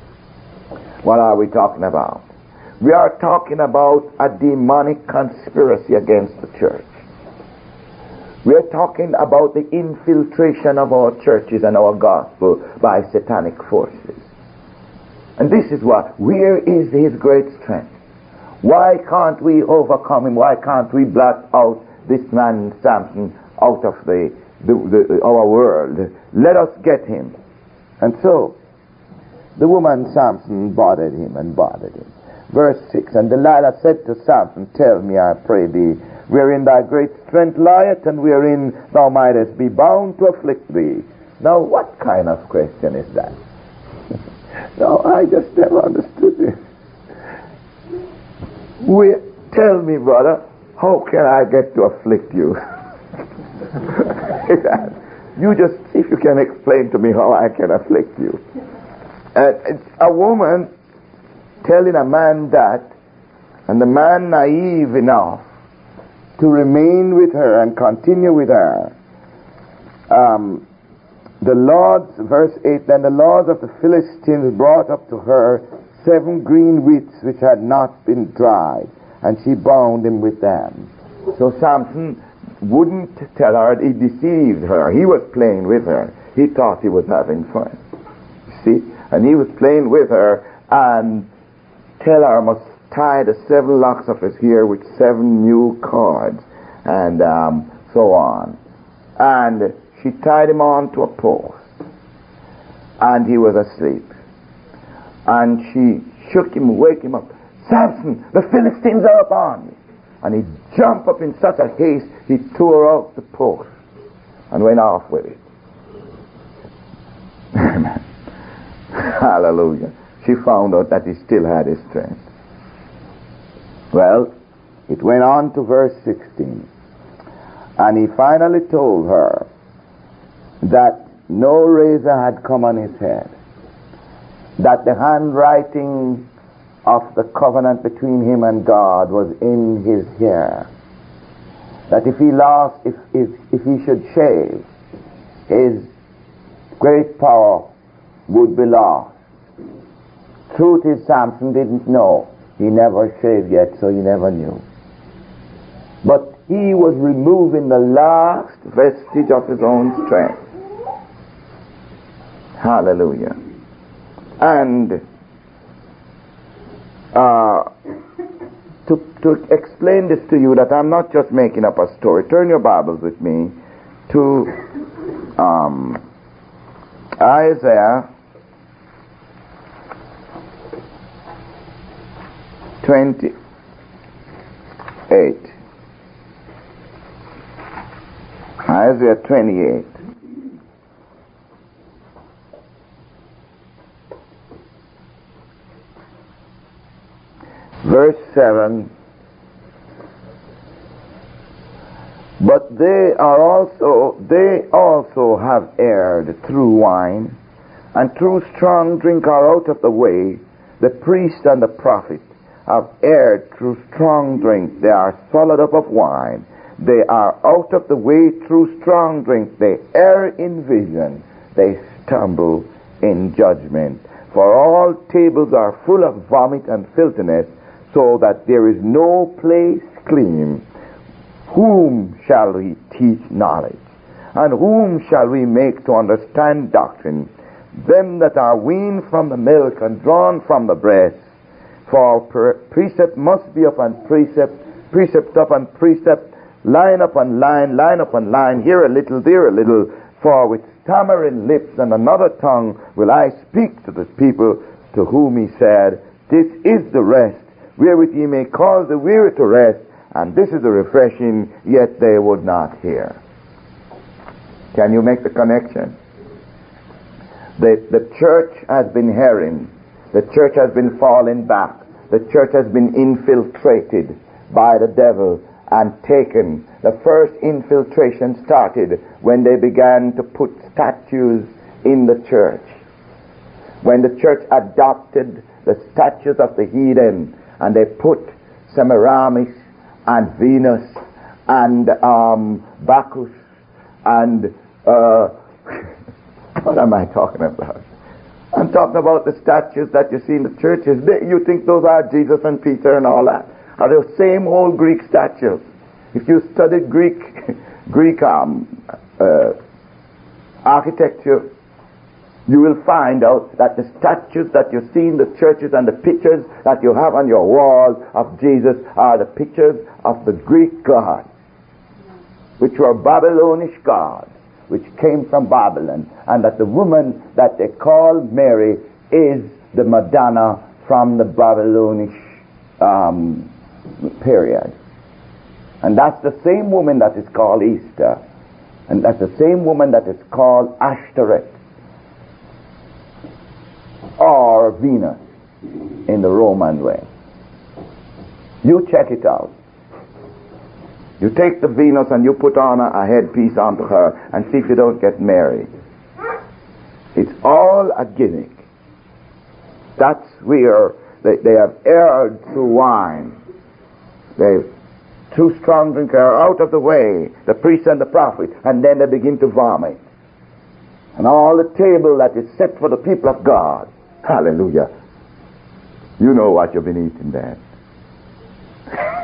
What are we talking about? We are talking about a demonic conspiracy against the church. We are talking about the infiltration of our churches and our gospel by satanic forces. And this is what, where is his great strength? Why can't we overcome him? Why can't we blot out this man Samson out of the, the, the our world? Let us get him. And so, the woman Samson bothered him and bothered him. Verse six, and Delilah said to Samson, tell me, I pray thee, wherein thy great strength lieth, and wherein thou mightest be bound to afflict thee. Now, what kind of question is that? No, I just never understood this. We, tell me, brother, how can I get to afflict you? You just, if you can explain to me how I can afflict you. Uh, it's a woman telling a man that, and the man naive enough to remain with her and continue with her. Um, the lords, verse eight, then the lords of the Philistines brought up to her seven green wheats which had not been dried, and she bound him with them. So Samson wouldn't tell her. He deceived her. He was playing with her. He thought he was having fun. You see? And he was playing with her and tell her must tie the seven locks of his hair with seven new cords and um, so on. And she tied him on to a post. And he was asleep. And she shook him, wake him up. Samson, the Philistines are upon me. And he jumped up in such a haste, he tore out the post and went off with it. Hallelujah. She found out that he still had his strength. Well, it went on to verse sixteen. And he finally told her that no razor had come on his head, that the handwriting of the covenant between him and God was in his hair, that if he lost, if, if, if he should shave, his great power would be lost. Truth is, Samson didn't know. He never shaved yet, so he never knew. But he was removing the last vestige of his own strength. Hallelujah. And uh, to, to explain this to you, that I'm not just making up a story, turn your Bibles with me to um, Isaiah twenty-eight. Isaiah twenty-eight. Verse seven. But they are also, they also have erred through wine, and through strong drink are out of the way. The priest and the prophet have erred through strong drink. They are swallowed up of wine. They are out of the way through strong drink. They err in vision. They stumble in judgment. For all tables are full of vomit and filthiness, so that there is no place clean. Whom shall we teach knowledge? And whom shall we make to understand doctrine? Them that are weaned from the milk and drawn from the breast. For precept must be upon precept, precept upon precept, line upon line, line upon line, here a little, there a little. For with stammering lips and another tongue will I speak to the people, to whom he said, this is the rest, wherewith ye may cause the weary to rest, and this is the refreshing, yet they would not hear. Can you make the connection? The, the church has been herring. The church has been falling back. The church has been infiltrated by the devil and taken. The first infiltration started when they began to put statues in the church. When the church adopted the statues of the heathen, and they put Semiramis and Venus and um, Bacchus and uh, what am I talking about? I'm talking about the statues that you see in the churches. They, you think those are Jesus and Peter and all that? Are the same old Greek statues? If you studied Greek, Greek um, uh, architecture, you will find out that the statues that you see in the churches and the pictures that you have on your wall of Jesus are the pictures of the Greek gods, which were Babylonish gods, which came from Babylon, and that the woman that they call Mary is the Madonna from the Babylonish um, period. And that's the same woman that is called Easter, and that's the same woman that is called Ashtoreth or Venus in the Roman way. You check it out. You take the Venus and you put on a, a headpiece onto her and see if you don't get married. It's all a gimmick. That's where they, they have erred through wine. They too strong drink are out of the way, the priest and the prophet, and then they begin to vomit. And all the table that is set for the people of God. Hallelujah. You know what you've been eating then.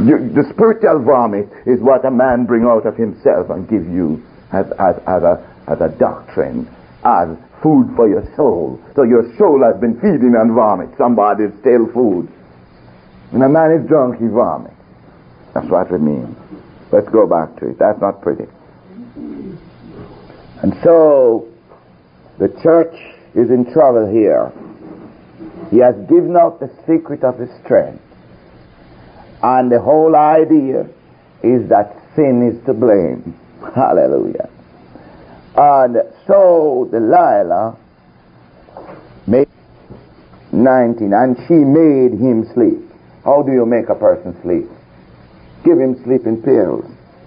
You, the spiritual vomit is what a man bring out of himself and give you as, as, as, a, as a doctrine, as food for your soul. So your soul has been feeding on vomit, somebody's stale food. When a man is drunk, he vomits. That's what it means. Let's go back to it. That's not pretty. And so, the church is in trouble here. He has given out the secret of his strength. And the whole idea is that sin is to blame. Hallelujah. And so, Delilah made nineteen, and she made him sleep. How do you make a person sleep? Give him sleeping pills.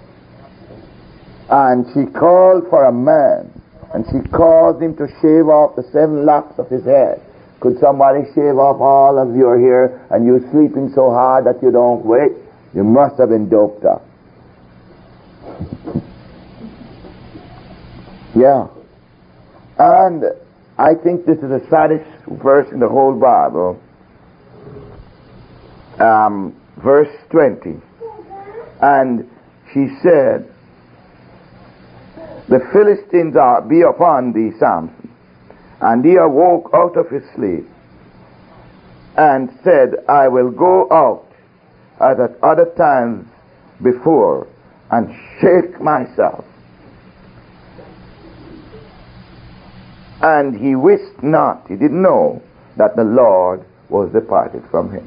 And she called for a man, and she caused him to shave off the seven locks of his head. Could somebody shave off all of your hair and you sleeping so hard that you don't wake? You must have been doped up. Yeah. And I think this is the saddest verse in the whole Bible. Um, verse twenty. And she said, the Philistines are be upon thee, Samson. And he awoke out of his sleep and said, I will go out as at other times before and shake myself. And he wist not, he didn't know that the Lord was departed from him.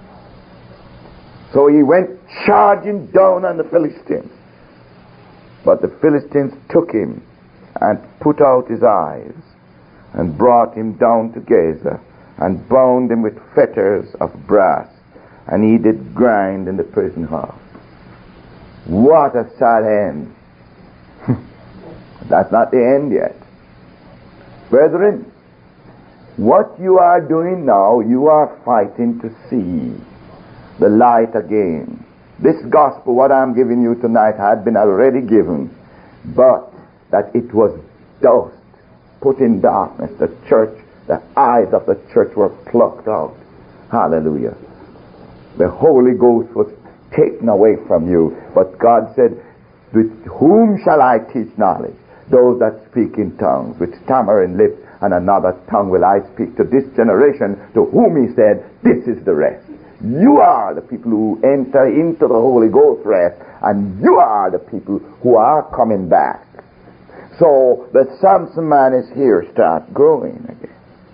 So he went charging down on the Philistines. But the Philistines took him and put out his eyes and brought him down to Gaza and bound him with fetters of brass, and he did grind in the prison house. What a sad end. That's not the end yet. Brethren, what you are doing now, you are fighting to see the light again. This gospel, what I'm giving you tonight, had been already given, but that it was dust, put in darkness. The church, the eyes of the church were plucked out. Hallelujah. The Holy Ghost was taken away from you. But God said, with whom shall I teach knowledge? Those that speak in tongues, with stammering lips, and another tongue will I speak to this generation, to whom he said, this is the rest. You are the people who enter into the Holy Ghost rest, and you are the people who are coming back. So the Samson man is here, start growing again.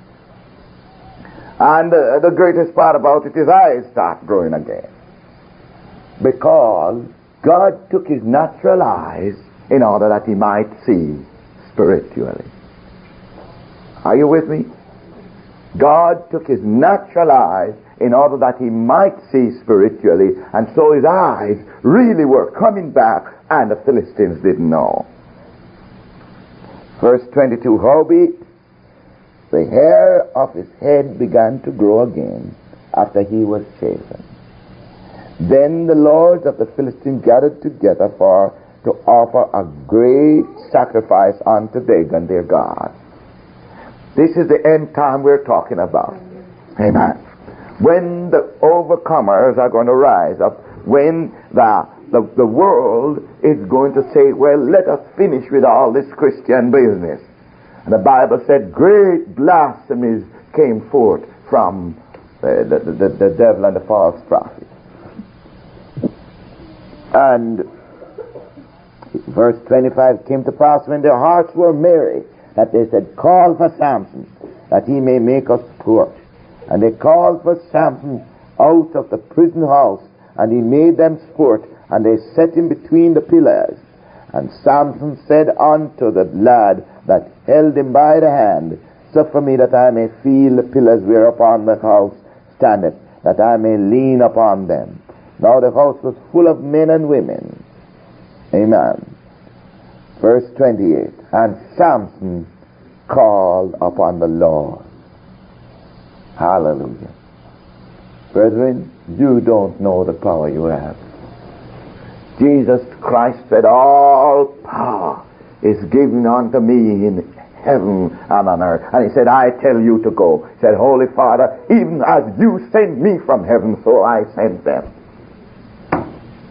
And uh, the greatest part about it is eyes start growing again. Because God took his natural eyes in order that he might see spiritually. Are you with me? God took his natural eyes in order that he might see spiritually, and so his eyes really were coming back, and the Philistines didn't know. Verse twenty-two, howbeit the hair of his head began to grow again after he was shaven. Then the lords of the Philistines gathered together for to offer a great sacrifice unto Dagon their god. This is the end time we're talking about. Amen. When the overcomers are going to rise up, when the, the, the world is going to say, well, let us finish with all this Christian business. And the Bible said great blasphemies came forth from uh, the, the, the devil and the false prophet. And verse twenty-five came to pass when their hearts were merry, that they said, call for Samson, that he may make us poor. And they called for Samson out of the prison house, and he made them sport, and they set him between the pillars. And Samson said unto the lad that held him by the hand, suffer me that I may feel the pillars whereupon the house standeth, that I may lean upon them. Now the house was full of men and women. Amen. Verse twenty-eight, and Samson called upon the Lord. Hallelujah. Brethren, you don't know the power you have. Jesus Christ said, all power is given unto me in heaven and on earth. And he said, I tell you to go. He said, Holy Father, even as you send me from heaven, so I send them.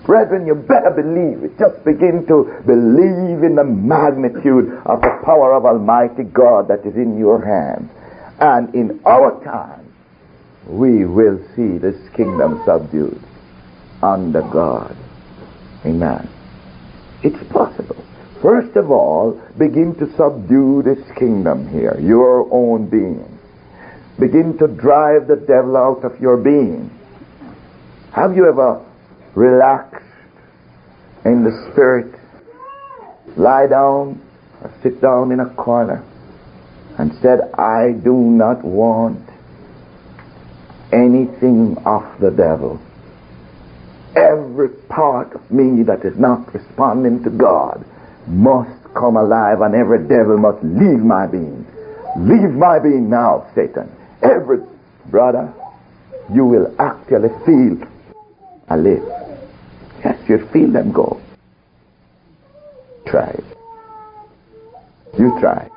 Brethren, you better believe it. Just begin to believe in the magnitude of the power of Almighty God that is in your hands. And in our time, we will see this kingdom subdued under God. Amen. It's possible. First of all, begin to subdue this kingdom here, your own being. Begin to drive the devil out of your being. Have you ever relaxed in the spirit, lie down or sit down in a corner and said, I do not want anything of the devil. Every part of me that is not responding to God must come alive, and every devil must leave my being. Leave my being now, Satan. Every brother, you will actually feel a lift. Yes, you'll feel them go. Try it. You try it.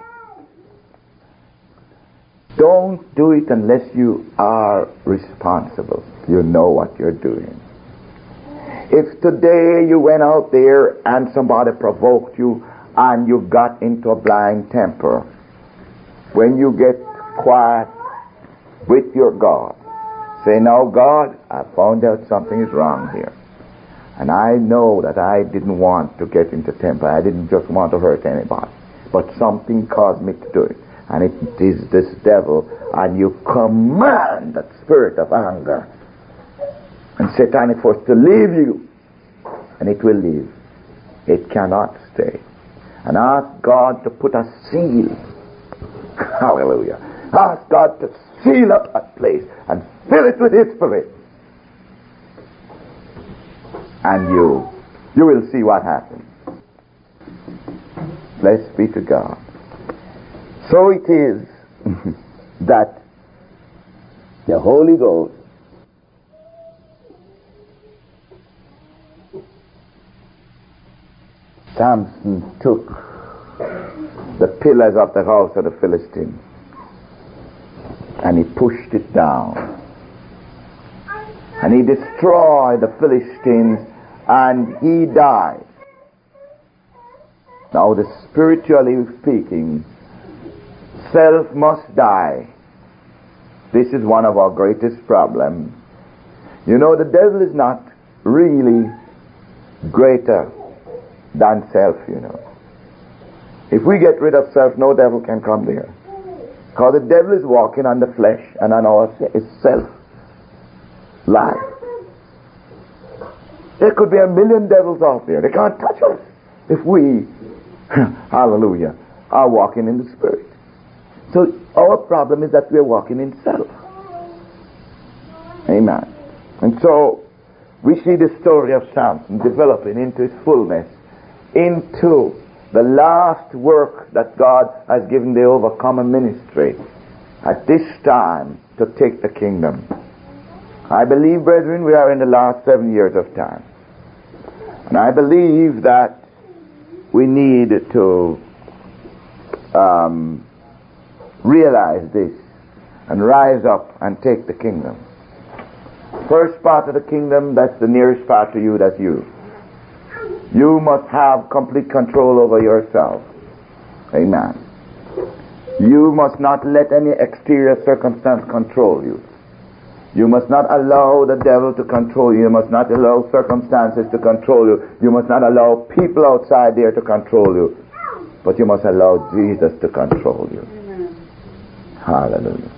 Don't do it unless you are responsible. You know what you're doing. If today you went out there and somebody provoked you and you got into a blind temper, when you get quiet with your God, say, now God, I found out something is wrong here. And I know that I didn't want to get into temper. I didn't just want to hurt anybody. But something caused me to do it. And it is this devil. And you command that spirit of anger and satanic force to leave you. And it will leave. It cannot stay. And ask God to put a seal. Hallelujah. Ask God to seal up that place and fill it with His Spirit. And you, you will see what happens. Blessed be to God. So it is that the Holy Ghost Samson took the pillars of the house of the Philistines and he pushed it down. And he destroyed the Philistines and he died. Now, the spiritually speaking, self must die. This is one of our greatest problems. You know, the devil is not really greater than self, you know. If we get rid of self, no devil can come there. Because the devil is walking on the flesh and on our self life. There could be a million devils out there. They can't touch us if we, hallelujah, are walking in the Spirit. So our problem is that we are walking in self. Amen. And so we see the story of Samson developing into its fullness, into the last work that God has given the overcomer ministry at this time to take the kingdom. I believe, brethren, we are in the last seven years of time. And I believe that we need to um, realize this and rise up and take the kingdom. First part of the kingdom, that's the nearest part to you, that's you. You must have complete control over yourself. Amen. You must not let any exterior circumstance control you. You must not allow the devil to control you. You must not allow circumstances to control you. You must not allow people outside there to control you. But you must allow Jesus to control you. Hallelujah.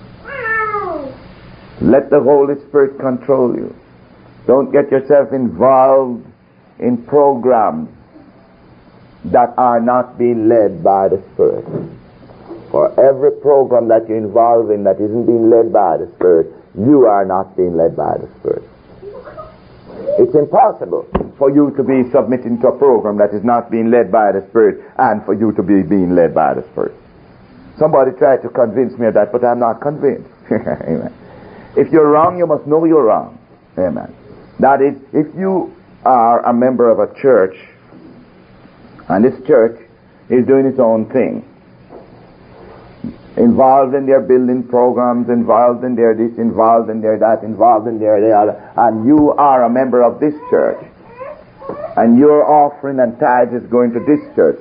Let the Holy Spirit control you. Don't get yourself involved in programs that are not being led by the Spirit. For every program that you're involved in that isn't being led by the Spirit, you are not being led by the Spirit. It's impossible for you to be submitting to a program that is not being led by the Spirit and for you to be being led by the Spirit. Somebody tried to convince me of that, but I'm not convinced. Amen. If you're wrong, you must know you're wrong. Amen. That is, if you are a member of a church and this church is doing its own thing, involved in their building programs, involved in their this, involved in their that, involved in their the other, and you are a member of this church, and your offering and tithe is going to this church,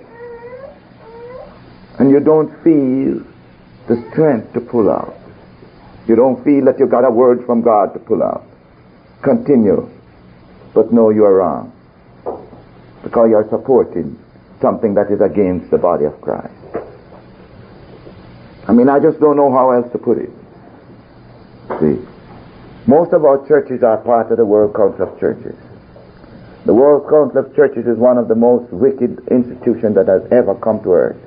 and you don't feel the strength to pull out, you don't feel that you got a word from God to pull out, continue, but know you are wrong, because you are supporting something that is against the body of Christ. I mean, I just don't know how else to put it. See, most of our churches are part of the World Council of Churches. The World Council of Churches is one of the most wicked institutions that has ever come to earth.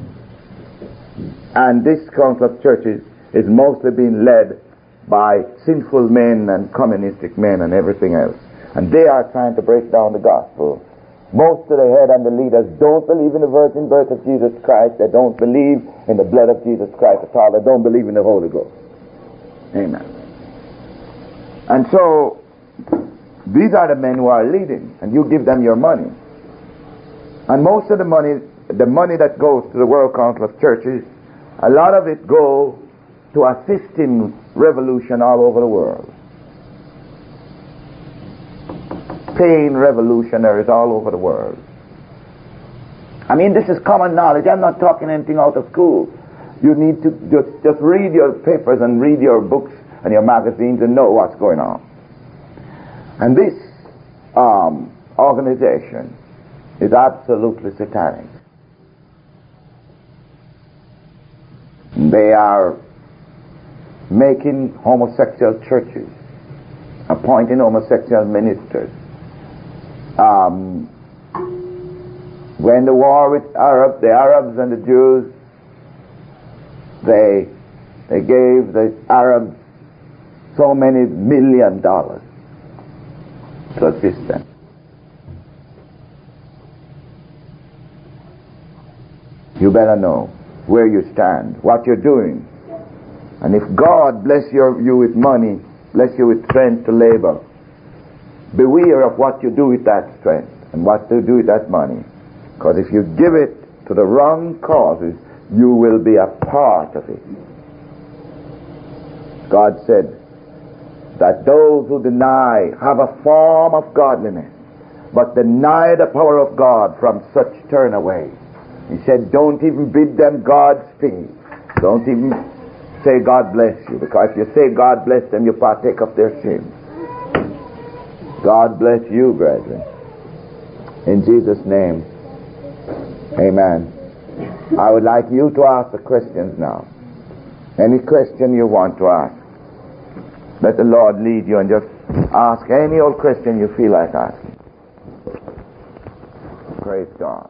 And this Council of Churches is mostly being led by sinful men and communistic men and everything else. And they are trying to break down the gospel. Most of the head and the leaders don't believe in the virgin birth of Jesus Christ. They don't believe in the blood of Jesus Christ at all. They don't believe in the Holy Ghost. Amen. And so, these are the men who are leading, and you give them your money. And most of the money, the money that goes to the World Council of Churches, a lot of it goes to assisting revolution all over the world. Paying revolutionaries all over the world. I mean, this is common knowledge. I'm not talking anything out of school. You need to just, just read your papers and read your books and your magazines and know what's going on. And this um, organization is absolutely satanic. They are making homosexual churches, appointing homosexual ministers. Um, when the war with Arab, the Arabs and the Jews, they they gave the Arabs so many million dollars to assist them. You better know where you stand, what you're doing. And if God bless your, you with money, bless you with strength to labor, beware of what you do with that strength and what you do with that money. Because if you give it to the wrong causes, you will be a part of it. God said that those who deny have a form of godliness, but deny the power of God, from such turn away. He said, don't even bid them Godspeed. Don't even say God bless you, because if you say God bless them, you partake of their sins. God bless you, brethren. In Jesus' name, amen. I would like you to ask the questions now. Any question you want to ask. Let the Lord lead you and just ask any old question you feel like asking. Praise God.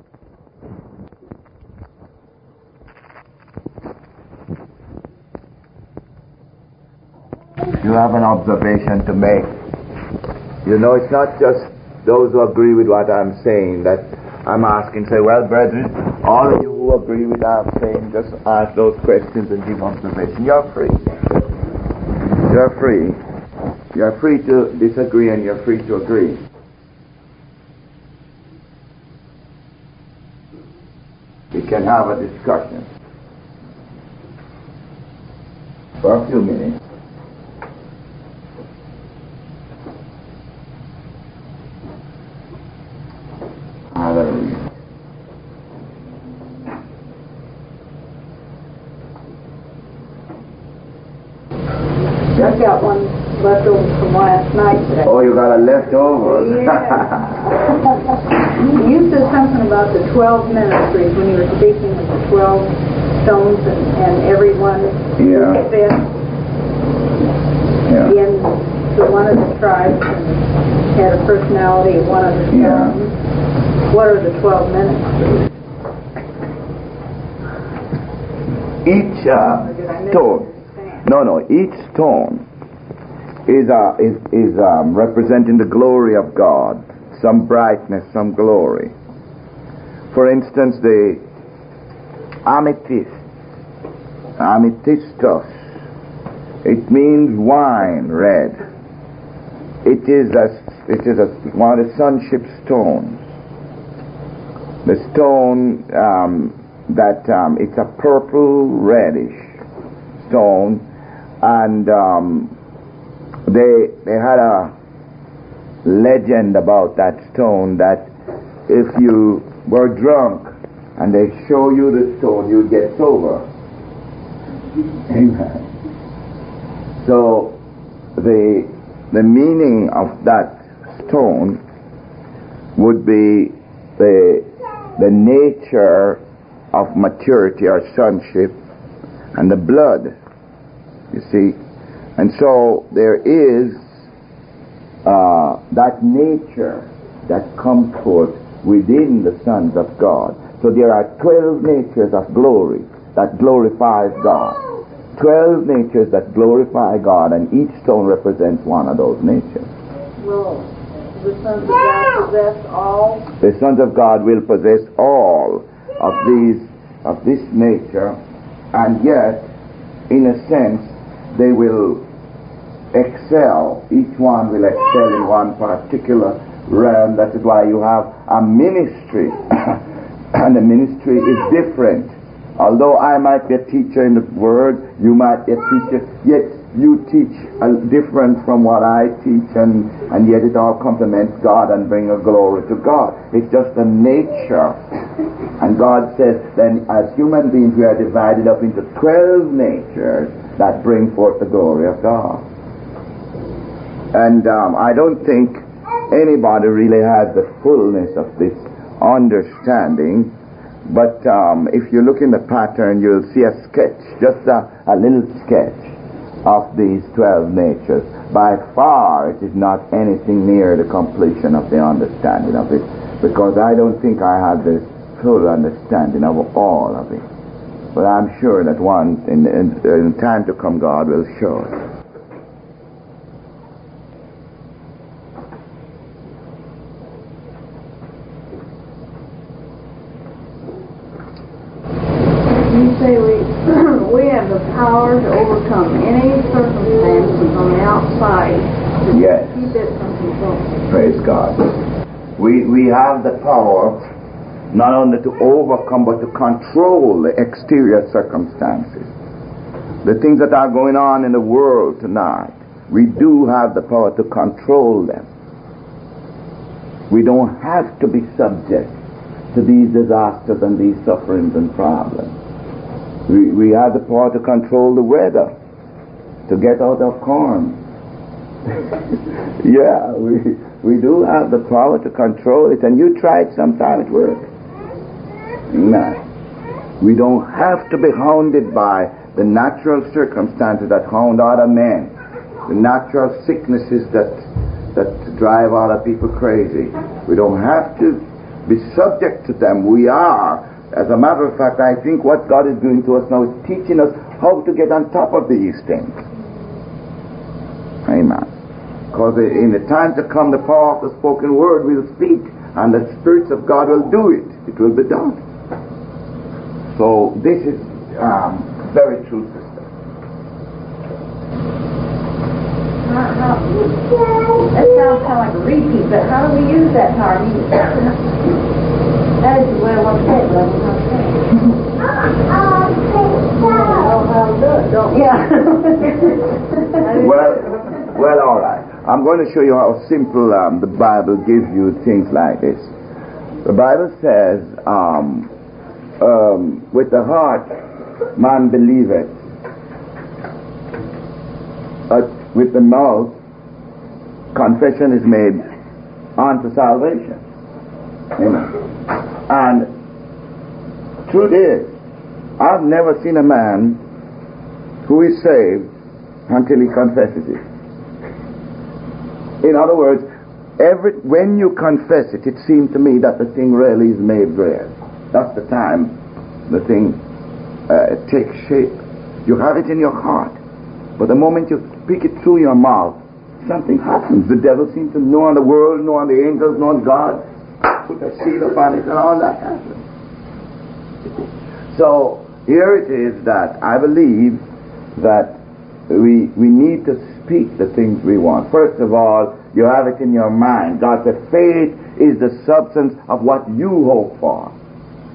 You have an observation to make. You know, it's not just those who agree with what I'm saying that I'm asking. Say, well, brethren, all of you who agree with what I'm saying, just ask those questions and give observation. You're free. You're free. You're free to disagree and you're free to agree. We can have a discussion for a few minutes. Hallelujah. Just got one left over from last night today. Oh, you got a leftover. Yeah. You said something about the twelve ministries when you were speaking of the twelve stones and, and everyone Yeah. who fit Yeah. in to one of the tribes and had a personality of one of the Yeah. stones. What are the twelve ministries? Each uh, Or did I stone. misunderstand? No, no. Each stone is uh, is is um, representing the glory of God, some brightness, some glory. For instance, the amethyst, amethystos. It means wine red. It is a it is a one of the sonship stones. The stone um, that um, it's a purple reddish stone, and um, they they had a legend about that stone that if you were drunk and they show you the stone, you'll get sober. Amen. So the the meaning of that stone would be the the nature of maturity or sonship and the blood, you see. And so there is uh, that nature that comes forth within the sons of God. So there are twelve natures of glory that glorifies God. Twelve natures that glorify God, and each stone represents one of those natures. Will the sons of God possess all? The sons of God will possess all of these, of this nature, and yet, in a sense, they will excel. Each one will excel in one particular realm. That is why you have a ministry, and the ministry is different. Although I might be a teacher in the Word, you might be a teacher, yet you teach uh, different from what I teach, and, and yet it all complements God and bring a glory to God. It's just a nature. And God says, then as human beings we are divided up into twelve natures that bring forth the glory of God. And um, I don't think anybody really has the fullness of this understanding. But um, if you look in the pattern, you'll see a sketch, just a, a little sketch of these twelve natures. By far, it is not anything near the completion of the understanding of it, because I don't think I have the full understanding of all of it. But I'm sure that one, in, in, in time to come, God will show it. Say we we have the power to overcome any circumstances on the outside to Yes. keep it from control. Praise God. We we have the power not only to overcome but to control the exterior circumstances. The things that are going on in the world tonight, we do have the power to control them. We don't have to be subject to these disasters and these sufferings and problems. We, we have the power to control the weather, to get out of corn. Yeah, we we do have the power to control it, and you try it sometime, it works. No. We don't have to be hounded by the natural circumstances that hound other men, the natural sicknesses that that drive other people crazy. We don't have to be subject to them. We are. As a matter of fact, I think what God is doing to us now is teaching us how to get on top of these things. Amen. Because in the time to come, the power of the spoken word will speak, and the spirits of God will do it. It will be done. So this is um, very true, sister. How, how, that sounds kind of like a repeat, but how do we use that power? I mean, that is the way I want to say it, but I don't know how to say it. I don't know how to do it, don't we? Yeah. Well, well, all right. I'm going to show you how simple um, the Bible gives you things like this. The Bible says, um, um, with the heart man believeth, but with the mouth confession is made unto salvation. Amen. And truth is, I've never seen a man who is saved until he confesses it. In other words, every when you confess it, it seems to me that the thing really is made real. That's the time the thing uh, takes shape. You have it in your heart, but the moment you speak it through your mouth, something happens. The devil seems to know on the world, know on the angels, know on God, put a seal upon it, and all that happens. So here it is that I believe that we we need to speak the things we want. First of all, you have it in your mind. God said faith is the substance of what you hope for.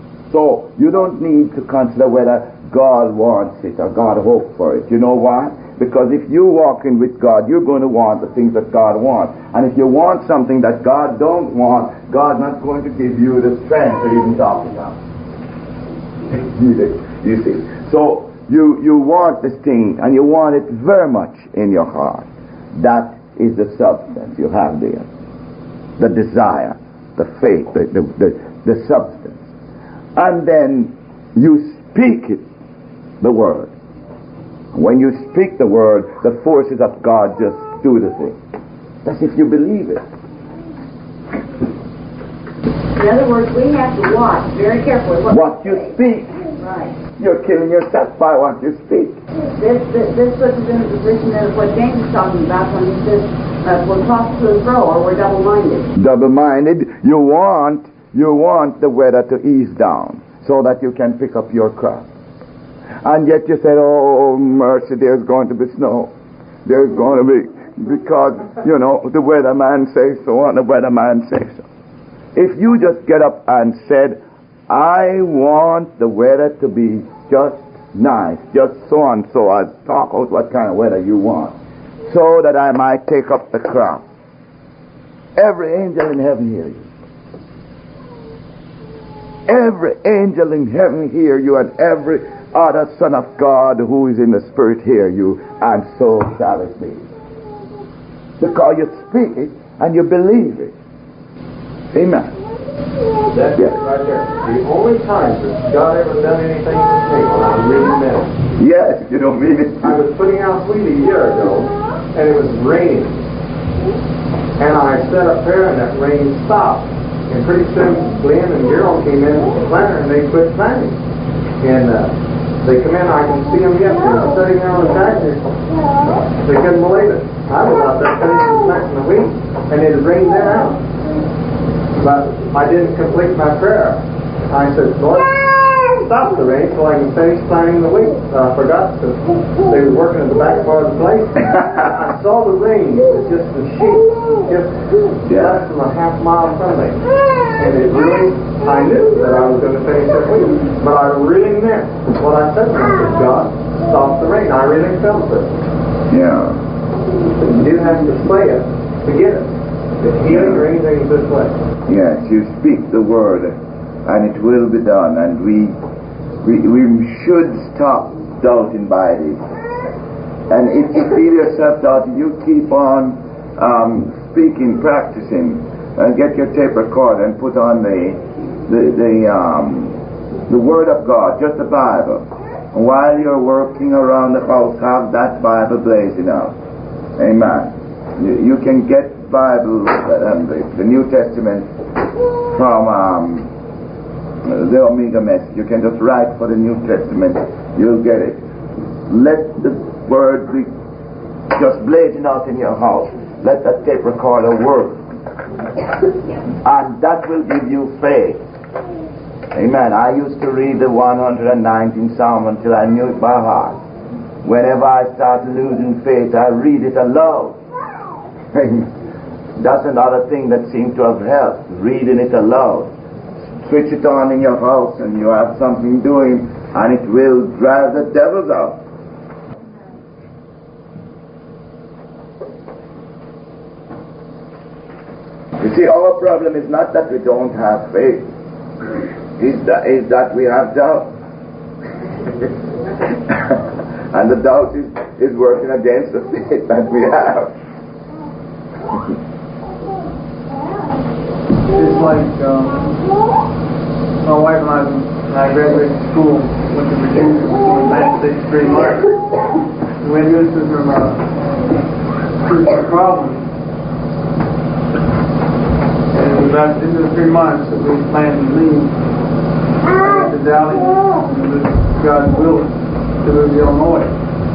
So you don't need to consider whether God wants it or God hopes for it. You know why? Because if you walk in with God, you're going to want the things that God wants. And if you want something that God don't want, God's not going to give you the strength to even talk it out. You see. So you, you want this thing, and you want it very much in your heart. That is the substance you have there. The desire, the faith, the, the, the, the substance. And then you speak it, the word. When you speak the word, the forces of God just do the thing. That's if you believe it. In other words, we have to watch very carefully what, what you speak. Right. You're killing yourself by what you speak. This, this, this puts us in the position of what James is talking about when he says uh, we're tossed to and fro, or we're double-minded. Double-minded. You want, you want the weather to ease down so that you can pick up your crop. And yet you said, oh, mercy, there's going to be snow. There's going to be, because, you know, the weatherman says so and the weatherman says so. If you just get up and said, I want the weather to be just nice, just so and so, I'll talk out what kind of weather you want, so that I might take up the crop. Every angel in heaven hear you. Every angel in heaven hear you, and every other son of God who is in the spirit hear you, and so shall it be. Because you speak it and you believe it. Amen. That's yes. it right there. The only time that God ever done anything for me when I really meant it. Yes, you don't mean it. I was putting out wheat a year ago, and it was raining. And I set up there, and that rain stopped. And pretty soon, Glenn and Gerald came in with the planter, and they quit planting. And uh, they come in, I can see them yet. They're sitting there on the tractor. They couldn't believe it. I was out there finishing planting the wheat, and it had rained them out. But I didn't complete my prayer. I said, Lord, stop the rain so I can finish planting the wheat. Uh, I forgot to. They were working at the back part of the place. I saw the rain. It was just a sheet, just less than a half mile from me. And it really, I knew that I was going to finish that wheat. But I really meant what I said to him. I said, God, stop the rain. I really felt it. Yeah. You didn't have to say it to get it. The healing or anything this way. Yes, you speak the word, and it will be done. And we, we, we should stop doubting by this. And if you feel yourself doubting, you keep on um, speaking, practicing, and get your tape recorder and put on the the the, um, the Word of God, just the Bible. And while you're working around the house, have that Bible blazing out. Amen. You, you can get Bible, um, the, the New Testament from um, the Omega Message. You can just write for the New Testament. You'll get it. Let the Word be just blazing out in your house. Let that tape recorder work. And that will give you faith. Amen. I used to read the one hundred nineteenth Psalm until I knew it by heart. Whenever I start losing faith, I read it aloud. That's another thing that seems to have helped, reading it aloud. Switch it on in your house and you have something doing, and it will drive the devils out. You see, our problem is not that we don't have faith. It's that, it's that we have doubt. And the doubt is, is working against the faith that we have. It's like um, my wife and I, when I graduated from school, went to Virginia, going back to three months. We went to this from uh, first problem. And it was about into the three months that we planned to leave. I got to Dallas, and it was God's will to move to Illinois.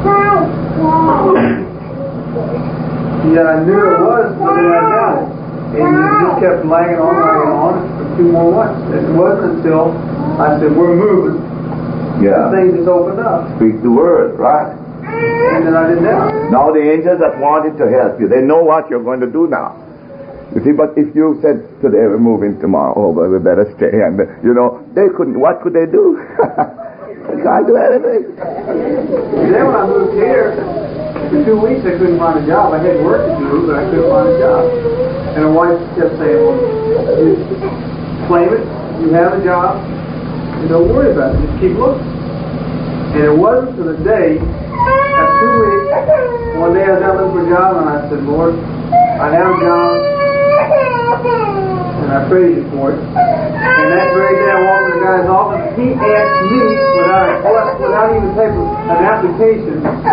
Yeah, I knew it was, but then I doubted. And it just kept lagging on, lagging on for two more months. It wasn't until I said, we're moving. Yeah. And things just opened up. Speak the word, right? And then I didn't doubt. Now the angels that wanted to help you, they know what you're going to do now. You see, but if you said today we're moving tomorrow, oh, but we better stay, and you know, they couldn't, what could they do? They can't do anything. Then when I moved here, For two weeks I couldn't find a job. I had work to do, but I couldn't find a job. And the wife kept saying, well, you claim it, you have a job, and don't worry about it, just keep looking. And it wasn't until the day, after two weeks, one day I was out looking for a job, and I said, Lord, I have a job, and I praise you for it. And that very day I walked in the guy's office, he asked me, without, without even taking an application,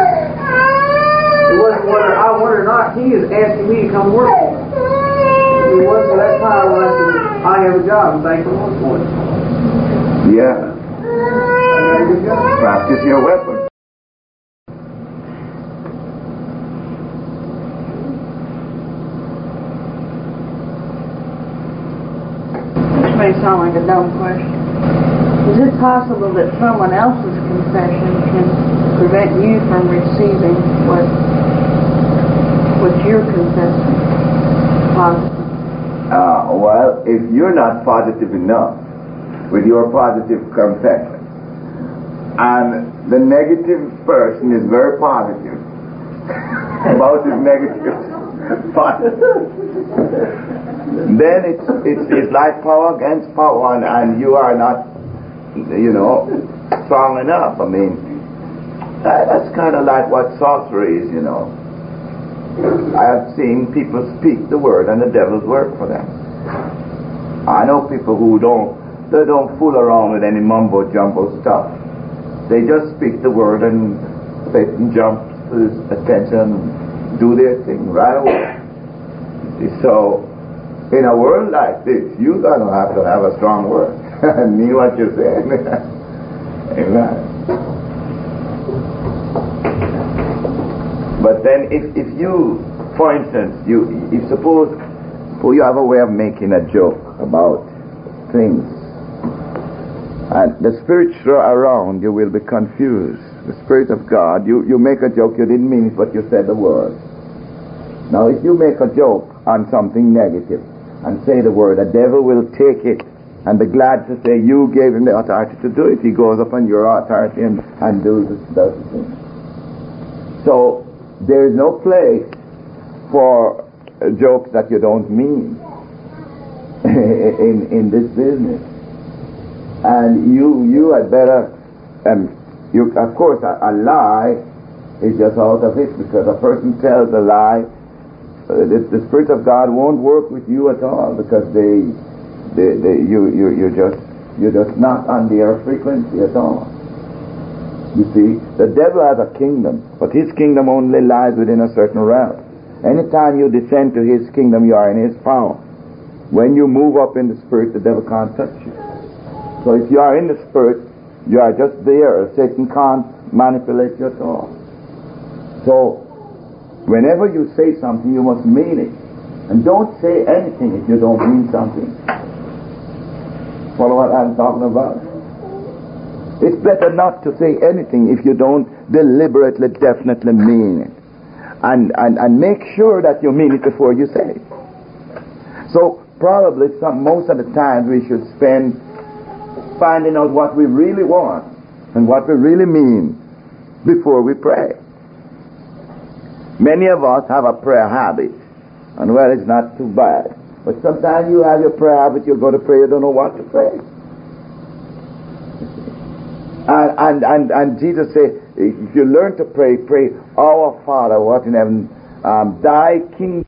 it wasn't whether I wanted or not, he is asking me to come work for him. It wasn't at that time when I said, I have a job, and thank the Lord for it. Yeah. I had a good job. Practice your weapon. This may sound like a dumb question. Is it possible that someone else's confession can prevent you from receiving what what you're confessing? Positive. Uh, well, if you're not positive enough with your positive confession, and the negative person is very positive about his negative positive, then it's, it's it's like power against power, and, and you are not, you know, strong enough. I mean, that, that's kind of like what sorcery is, you know. I have seen people speak the word and the devils work for them. I know people who don't, they don't fool around with any mumbo jumbo stuff. They just speak the word and Satan jumps to his attention and do their thing right away. So, in a world like this, you don't have to have a strong word. I mean what you're saying. Amen. But then if, if you, for instance, you if suppose you have a way of making a joke about things, and the spirits around you will be confused. The Spirit of God, you, you make a joke, you didn't mean it, but you said the word. Now if you make a joke on something negative and say the word, the devil will take it and be glad to say you gave him the authority to do it. He goes up on your authority and, and does the thing. So there is no place for jokes that you don't mean in in this business. And you you had better, um, you of course a, a lie is just out of it, because a person tells a lie, uh, the, the Spirit of God won't work with you at all, because they, they, they you you you just you're just not on their frequency at all. You see, the devil has a kingdom, but his kingdom only lies within a certain realm. Anytime you descend to his kingdom, you are in his power. When you move up in the Spirit, the devil can't touch you. So if you are in the Spirit, you are just there. Satan can't manipulate you at all. So, whenever you say something, you must mean it. And don't say anything if you don't mean something. Follow what I'm talking about? It's better not to say anything if you don't deliberately, definitely mean it. And, and, and make sure that you mean it before you say it. So probably some, most of the time we should spend finding out what we really want and what we really mean before we pray. Many of us have a prayer habit, and well, it's not too bad. But sometimes you have your prayer habit, you go to pray, you don't know what to pray. And, and, and, and Jesus said, if you learn to pray, pray, Our Father, who art in heaven, um, thy kingdom